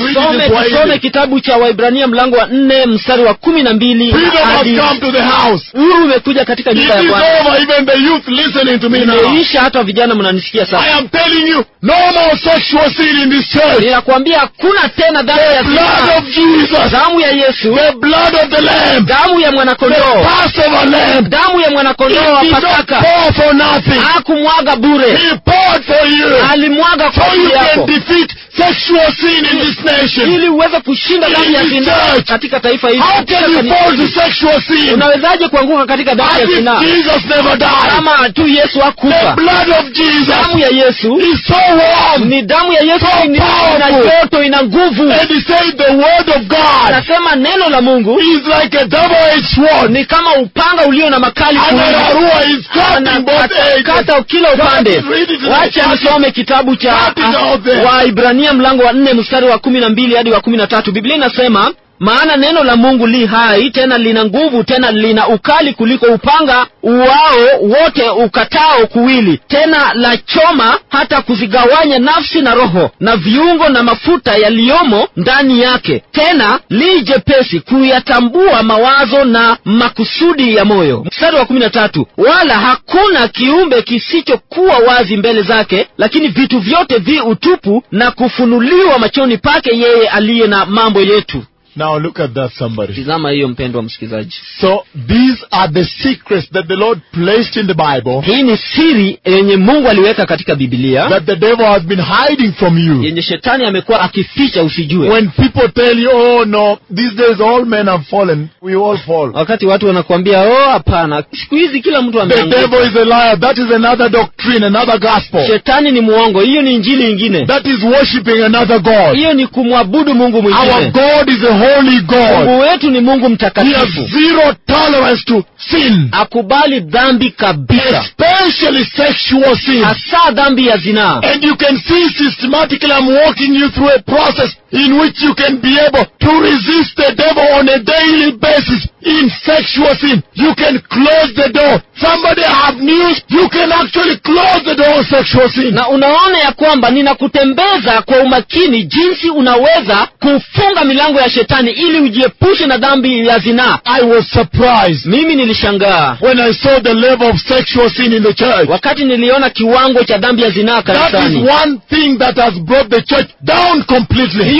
B: 13.
C: Tusome kitabu cha Waibrania mlango wa 4 mstari wa 12
B: Freedom has
C: hadi.
B: come to the house.
C: Uhuru umekuja katika
B: It
C: nyumba ya
B: is
C: Bwana.
B: over. Even the youth listening to me now.
C: Imeisha, hata vijana mnanisikia
B: I
C: sasa.
B: am telling you, no more sexual sin in this church.
C: Ninakwambia hakuna tena dhambi ya
B: The blood
C: zinaa.
B: of Jesus,
C: Damu ya Yesu,
B: the blood of the Lamb,
C: damu ya
B: the
C: mwanakondoo,
B: Passover Lamb,
C: damu ya mwanakondoo
B: it
C: wa
B: did not
C: Pasaka.
B: pour for nothing.
C: Hakumwaga bure,
B: He poured for you,
C: alimwaga kwa
B: so you
C: ajili
B: can
C: yako
B: defeat sexual sin in this nation.
C: ili uweze kushinda dhambi ya
B: In this
C: zinaa
B: church.
C: katika taifa hili.
B: How can you fall to sexual sin
C: Unawezaje kuanguka katika dhambi ya
B: as if
C: zinaa
B: Jesus never died?
C: kama tu Yesu
B: The
C: hakufa?
B: blood of Jesus
C: Damu ya Yesu
B: is so warm.
C: ni damu ya Yesu,
B: So
C: ina
B: powerful.
C: joto, ina nguvu.
B: And he said the word of God
C: Anasema neno la Mungu
B: is like a double-edged sword.
C: ni kama upanga ulio na makali
B: And
C: kuwili.
B: Arua is cutting both edges.
C: Kata kila upande.
B: Read it in the
C: Wacha
B: Bible.
C: nisome kitabu cha
B: Cut it out there.
C: Waibrania mlango wa 4 mstari wa 12 hadi wa 13. Biblia inasema, maana neno la Mungu li hai, tena lina nguvu, tena lina ukali kuliko upanga uwao wote ukatao kuwili, tena la choma hata kuzigawanya nafsi na roho na viungo na mafuta yaliyomo ndani yake, tena li jepesi kuyatambua mawazo na makusudi ya moyo. Mstari wa 13, wala hakuna kiumbe kisichokuwa wazi mbele zake, lakini vitu vyote vi utupu na kufunuliwa machoni pake yeye aliye na mambo yetu.
B: Now look at that, somebody.
C: Tazama hiyo, mpendwa msikilizaji.
B: So these are the secrets that the Lord placed in the Bible
C: Hii ni siri yenye Mungu aliweka katika Biblia,
B: that the devil has been hiding from you.
C: yenye shetani amekuwa akificha usijue.
B: When people tell you, oh no, these days all men have fallen, we all fall.
C: Wakati watu wanakuambia, oh hapana, siku hizi kila mtu
B: The
C: ameanguka.
B: devil is a liar. That is another doctrine, another gospel.
C: Shetani ni muongo, hiyo ni injili nyingine.
B: That is worshipping another God.
C: Hiyo ni kumwabudu Mungu
B: Our
C: mwingine.
B: God is a holy God.
C: Mungu wetu ni Mungu
B: He has
C: mtakatifu.
B: zero tolerance to sin,
C: Akubali dhambi kabisa,
B: especially sexual sin.
C: hasa dhambi ya zinaa.
B: And you can see systematically, I'm walking you through a process in which you can be able to resist the devil on a daily basis in sexual sin. You can close the door. Somebody have news, you can actually close the door on sexual sin.
C: Na unaona ya kwamba ninakutembeza kwa umakini jinsi unaweza kufunga milango ya shetani ili ujiepushe na dhambi ya zinaa.
B: I was surprised
C: Mimi nilishangaa
B: when I saw the level of sexual sin in the church.
C: wakati niliona kiwango cha dhambi ya zinaa
B: That is
C: kanisani.
B: one thing that has brought the church down completely.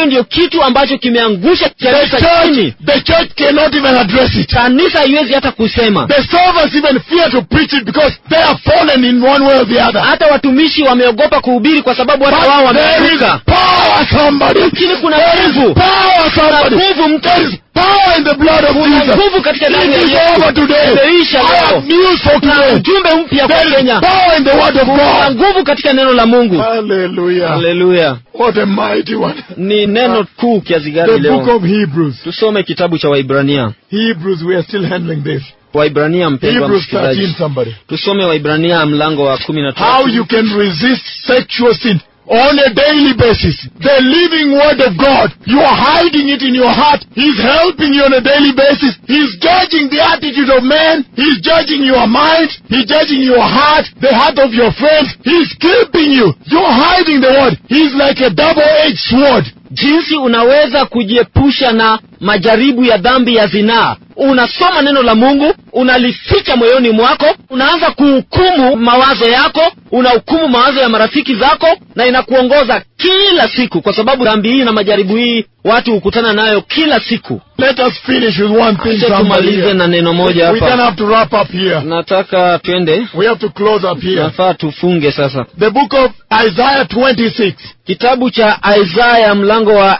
C: hiyo ndio kitu ambacho kimeangusha kanisa chini.
B: The church cannot even address it.
C: Kanisa haiwezi hata kusema.
B: The servants even fear to preach it because they are fallen in one way or the other.
C: Hata watumishi wameogopa kuhubiri kwa sababu hata wao wameanguka.
B: Power somebody.
C: Lakini kuna nguvu.
B: Power somebody. There is power in the blood of Jesus.
C: Nguvu katika damu ya
B: It is
C: Yesu.
B: over today.
C: Imeisha
B: I have
C: leo.
B: news for today.
C: Ujumbe mpya kwa
B: There is
C: Kenya.
B: power in the word of
C: Kuna
B: God.
C: nguvu katika neno la Mungu.
B: Hallelujah.
C: Haleluya.
B: What a mighty one.
C: Ni neno kuu kiasi gani
B: The book
C: leo.
B: of Hebrews.
C: Tusome kitabu cha Waibrania.
B: Hebrews, we are still handling this.
C: Waibrania, mpendwa
B: Hebrews 13
C: msikilizaji.
B: somebody.
C: Tusome Waibrania mlango wa 13.
B: How you can resist sexual sin on a daily basis. The living word of God. You are hiding it in your heart. He's helping you on a daily basis. He's judging the attitude of man. He's judging your mind. He's judging your heart, the heart of your friends. He's keeping you. You're hiding the word. He's like a double-edged sword.
C: Jinsi unaweza kujiepusha na majaribu ya dhambi ya zinaa. Unasoma neno la Mungu, unalificha moyoni mwako, unaanza kuhukumu mawazo yako, unahukumu mawazo ya marafiki zako, na inakuongoza kila siku, kwa sababu dhambi hii na majaribu hii watu hukutana nayo kila siku.
B: Let us finish with one thing.
C: Tumalize na neno moja
B: We don't
C: hapa.
B: have to wrap up here.
C: Nataka twende.
B: We have to close up here.
C: Nafaa tufunge sasa.
B: The book of Isaiah 26.
C: Kitabu cha Isaiah mlango wa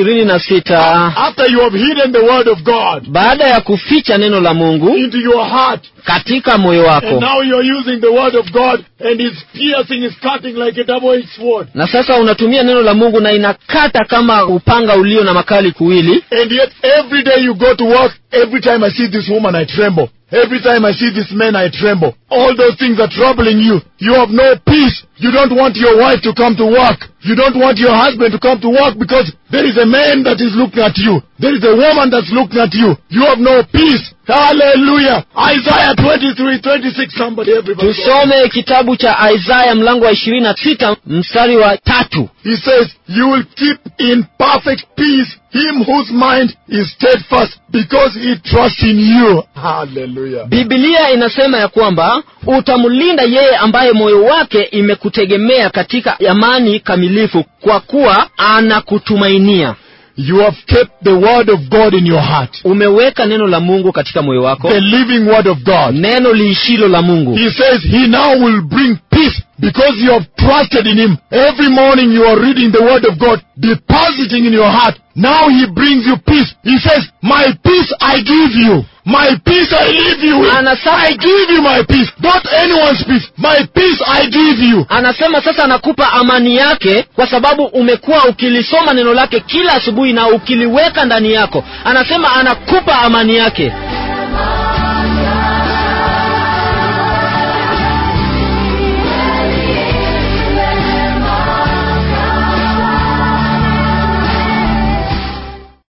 C: 26.
B: After you have hidden the word of God
C: Baada ya kuficha neno la Mungu
B: into your heart,
C: katika moyo
B: and
C: wako,
B: now you're using the word of God, and it's piercing, it's cutting like a double-edged sword.
C: na sasa unatumia neno la Mungu na inakata kama upanga ulio na makali kuwili,
B: And yet every day you go to work, every time I see this woman I tremble. Every time I see this man I tremble. All those things are troubling you. You have no peace. You don't want your wife to come to work. You don't want your husband to come to work because there is a man that is looking at you. There is a woman that's looking at you. You have no peace. Hallelujah. Isaiah 23:26. Somebody, everybody.
C: tusome kitabu cha Isaiah mlango wa 26 mstari wa 3.
B: He says, you will keep in perfect peace him whose mind is steadfast because he trusts in you. Hallelujah.
C: Biblia inasema ya kwamba utamlinda yeye ambaye moyo wake imekutegemea katika amani kamilifu, kwa kuwa anakutumainia.
B: You have kept the word of God in your heart.
C: Umeweka neno la Mungu katika moyo wako,
B: The living word of God.
C: neno liishilo la Mungu.
B: He says he now will bring peace because you have trusted in him. Every morning you are reading the word of God, depositing in your heart. Now he brings you peace. He says, my peace I give you. My peace I leave you with. I give you my peace. Not anyone's peace. My peace I give you.
C: Anasema sasa anakupa amani yake, kwa sababu umekuwa ukilisoma neno lake kila asubuhi na ukiliweka ndani yako. Anasema anakupa amani yake.